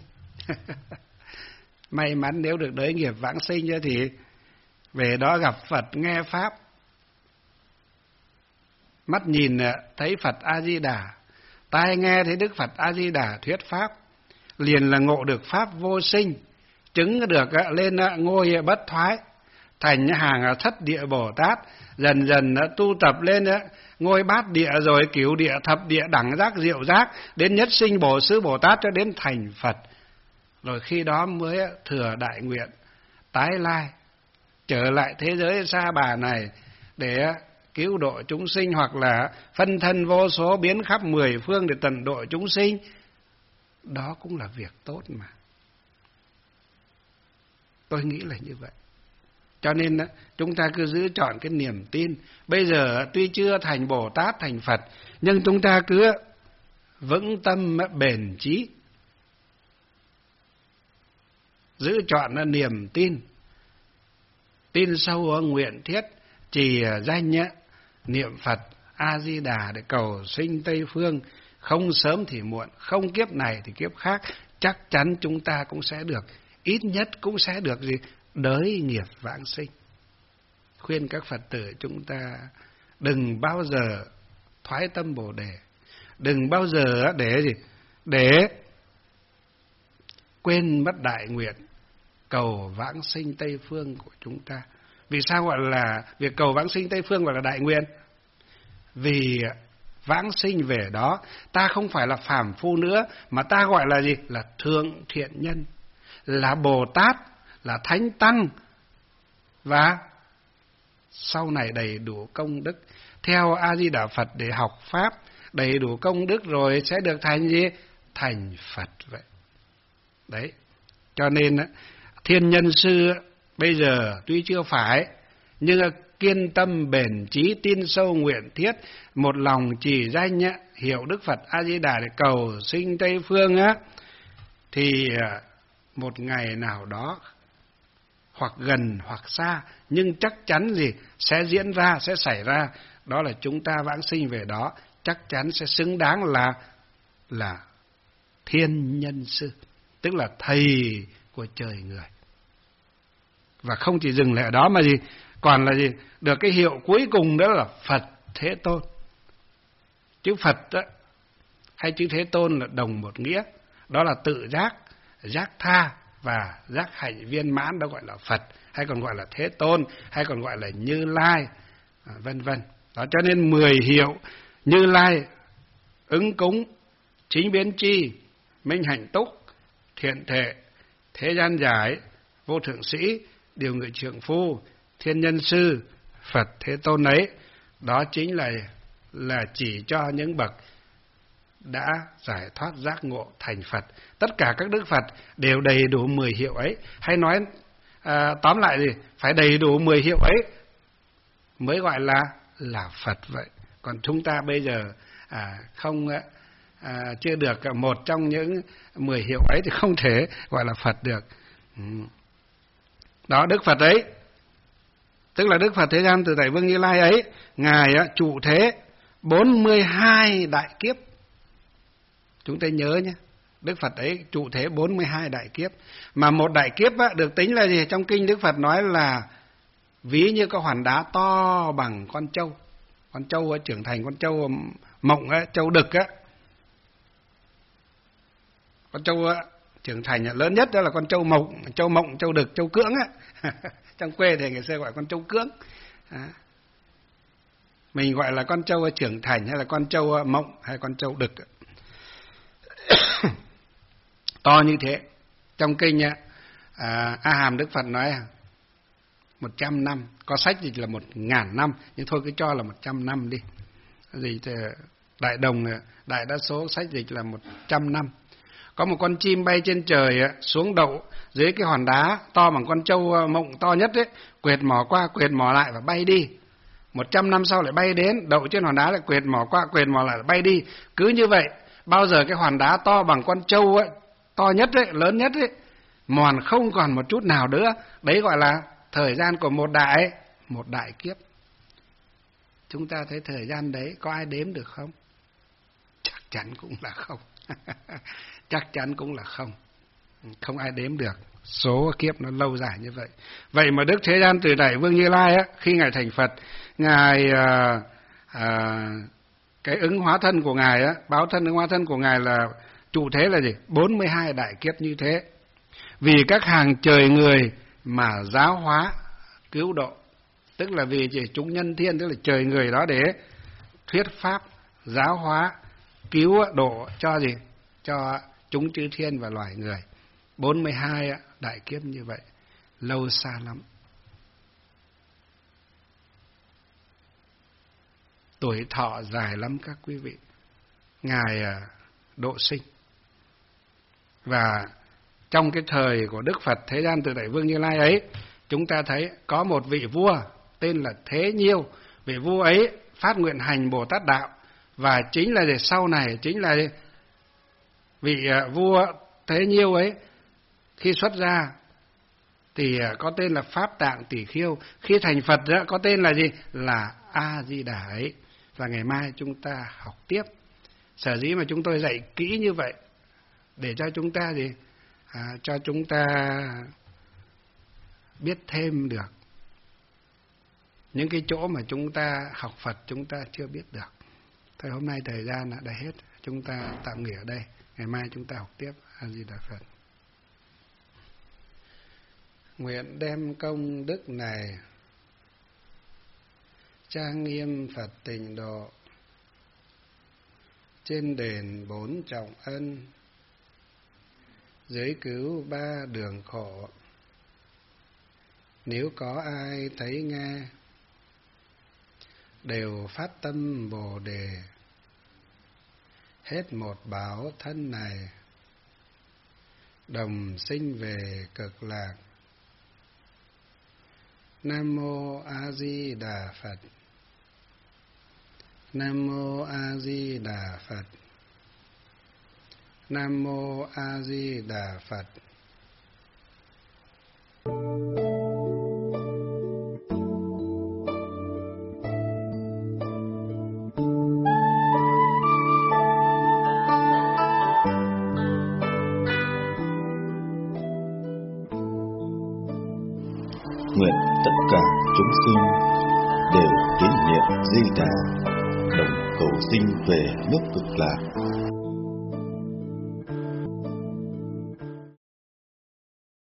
May mắn nếu được đới nghiệp vãng sinh thì về đó gặp Phật nghe Pháp, mắt nhìn thấy Phật A-di-đà, tai nghe thấy Đức Phật A-di-đà thuyết Pháp, liền là ngộ được Pháp vô sinh, chứng được lên ngôi bất thoái, thành hàng thất địa Bồ Tát, dần dần tu tập lên ngôi bát địa, rồi cửu địa, thập địa, đẳng giác, diệu giác, đến nhất sinh Bổ Sư Bồ Tát cho đến thành Phật. Rồi khi đó mới thừa đại nguyện tái lai trở lại thế giới sa bà này để cứu độ chúng sinh, hoặc là phân thân vô số biến khắp 10 phương để tận độ chúng sinh. Đó cũng là việc tốt mà. Tôi nghĩ là như vậy. Cho nên chúng ta cứ giữ trọn cái niềm tin. Bây giờ tuy chưa thành Bồ Tát, thành Phật, nhưng chúng ta cứ vững tâm bền chí, giữ trọn niềm tin, tin sâu nguyện thiết, trì danh niệm Phật A-di-đà để cầu sinh Tây Phương, không sớm thì muộn, không kiếp này thì kiếp khác, chắc chắn chúng ta cũng sẽ được, ít nhất cũng sẽ được đới nghiệp vãng sinh. Khuyên các Phật tử chúng ta đừng bao giờ thoái tâm Bồ Đề, đừng bao giờ để quên mất đại nguyện cầu vãng sinh Tây Phương của chúng ta. Vì sao gọi là việc cầu vãng sinh Tây Phương gọi là đại nguyện? Vì vãng sinh về đó, ta không phải là phàm phu nữa, mà ta gọi là gì? Là thượng thiện nhân, là Bồ Tát, là Thánh Tăng, và sau này đầy đủ công đức theo A-di-đà Phật để học Pháp, đầy đủ công đức rồi sẽ được thành gì? Thành Phật vậy. Đấy, cho nên Thiên Nhân Sư bây giờ tuy chưa phải, nhưng kiên tâm bền chí, tin sâu nguyện thiết, một lòng trì danh hiệu Đức Phật A-di-đà để cầu sinh Tây Phương thì một ngày nào đó, hoặc gần hoặc xa, nhưng chắc chắn sẽ diễn ra, sẽ xảy ra. Đó là chúng ta vãng sinh về đó, chắc chắn sẽ xứng đáng là Thiên Nhân Sư, tức là thầy của trời người. Và không chỉ dừng lại ở đó mà còn là được cái hiệu cuối cùng đó là Phật Thế Tôn. Chữ Phật hay chữ Thế Tôn là đồng một nghĩa, đó là tự giác, giác tha và giác hạnh viên mãn, đó gọi là Phật, hay còn gọi là Thế Tôn, hay còn gọi là Như Lai, vân vân. Đó, cho nên 10 hiệu Như Lai: ứng cúng, chính biến tri, minh hạnh túc, thiện thệ, thế gian giải, vô thượng sĩ, điều ngự trượng phu, Thiên Nhân Sư, Phật Thế Tôn ấy. Đó chính là chỉ cho những bậc đã giải thoát giác ngộ thành Phật. Tất cả các Đức Phật đều đầy đủ 10 hiệu ấy. Hay nói tóm lại phải đầy đủ 10 hiệu ấy mới gọi là Phật vậy. Còn chúng ta bây giờ chưa được một trong những 10 hiệu ấy thì không thể gọi là Phật được. Đó, Đức Phật ấy, tức là Đức Phật Thế Gian Tự Tại Vương Như Lai ấy, Ngài trụ thế 42 đại kiếp. Chúng ta nhớ nhé, Đức Phật ấy trụ thế 42 đại kiếp. Mà một đại kiếp được tính là gì? Trong kinh Đức Phật nói là ví như cái hòn đá to bằng con trâu. Con trâu trưởng thành, con trâu mộng, trâu đực. Con trâu trưởng thành lớn nhất đó là con trâu mộng, trâu đực, trâu cưỡng. Trong quê thì người xưa gọi con trâu cưỡng. Mình gọi là con trâu trưởng thành, hay là con trâu mộng, hay con trâu đực. To như thế. Trong kinh A Hàm Đức Phật nói 100 năm, có sách dịch là 1000 năm, nhưng thôi cứ cho là 100 năm đi. Đại Đồng, đại đa số sách dịch là 100 năm. Có một con chim bay trên trời xuống đậu dưới cái hòn đá to bằng con trâu mộng to nhất ấy, quệt mỏ qua quệt mỏ lại và bay đi. 100 năm sau lại bay đến, đậu trên hòn đá lại quệt mỏ qua quệt mỏ lại bay đi. Cứ như vậy, bao giờ cái hòn đá to bằng con trâu to nhất ấy, lớn nhất ấy, mòn không còn một chút nào nữa. Đấy gọi là thời gian của một đại kiếp. chúng ta thấy thời gian đấy có ai đếm được không? Chắc chắn cũng là không. Chắc chắn cũng là không. Không ai đếm được. Số kiếp nó lâu dài như vậy. Vậy mà Đức Thế Gian Từ Đại Vương Như Lai á, khi Ngài thành Phật, Ngài cái ứng hóa thân của Ngài á, báo thân ứng hóa thân của Ngài là trụ thế là gì? 42 đại kiếp như thế. Vì các hàng trời người mà giáo hóa, cứu độ. Tức là vì chỉ chúng nhân thiên, tức là trời người đó để thuyết pháp, giáo hóa, cứu độ cho gì? Cho chúng chư thiên và loài người. 42 đại kiếp như vậy, lâu xa lắm. Tuổi thọ dài lắm các quý vị. Ngài độ sinh. Và trong cái thời của Đức Phật Thế Gian Từ Đại Vương Như Lai ấy, chúng ta thấy có một vị vua tên là Thế Nhiêu. Vị vua ấy phát nguyện hành Bồ Tát Đạo. Và chính là sau này, chính là vị vua Thế Nhiêu ấy, khi xuất ra thì có tên là Pháp Tạng Tỷ Khiêu. Khi thành Phật đó, có tên là gì? Là A-di-đà ấy. Và ngày mai chúng ta học tiếp. Sở dĩ mà chúng tôi dạy kỹ như vậy, để cho chúng ta gì? Cho chúng ta biết thêm được những cái chỗ mà chúng ta học Phật chúng ta chưa biết được. Thôi hôm nay thời gian đã hết, chúng ta tạm nghỉ ở đây. Ngày mai chúng ta học tiếp. A-di-đà Phật. Nguyện đem công đức này trang nghiêm Phật Tịnh Độ, trên đền 4 trọng ân, dưới cứu 3 đường khổ. Nếu có ai thấy nghe, đều phát tâm Bồ Đề, hết một báo thân này, đồng sinh về cực lạc. Nam Mô A Di Đà Phật. Nam Mô A Di Đà Phật. Nam Mô A Di Đà Phật. Nguyện tất cả chúng sinh đều tín niệm Di Đà, đồng cầu sinh về nước Cực Lạc.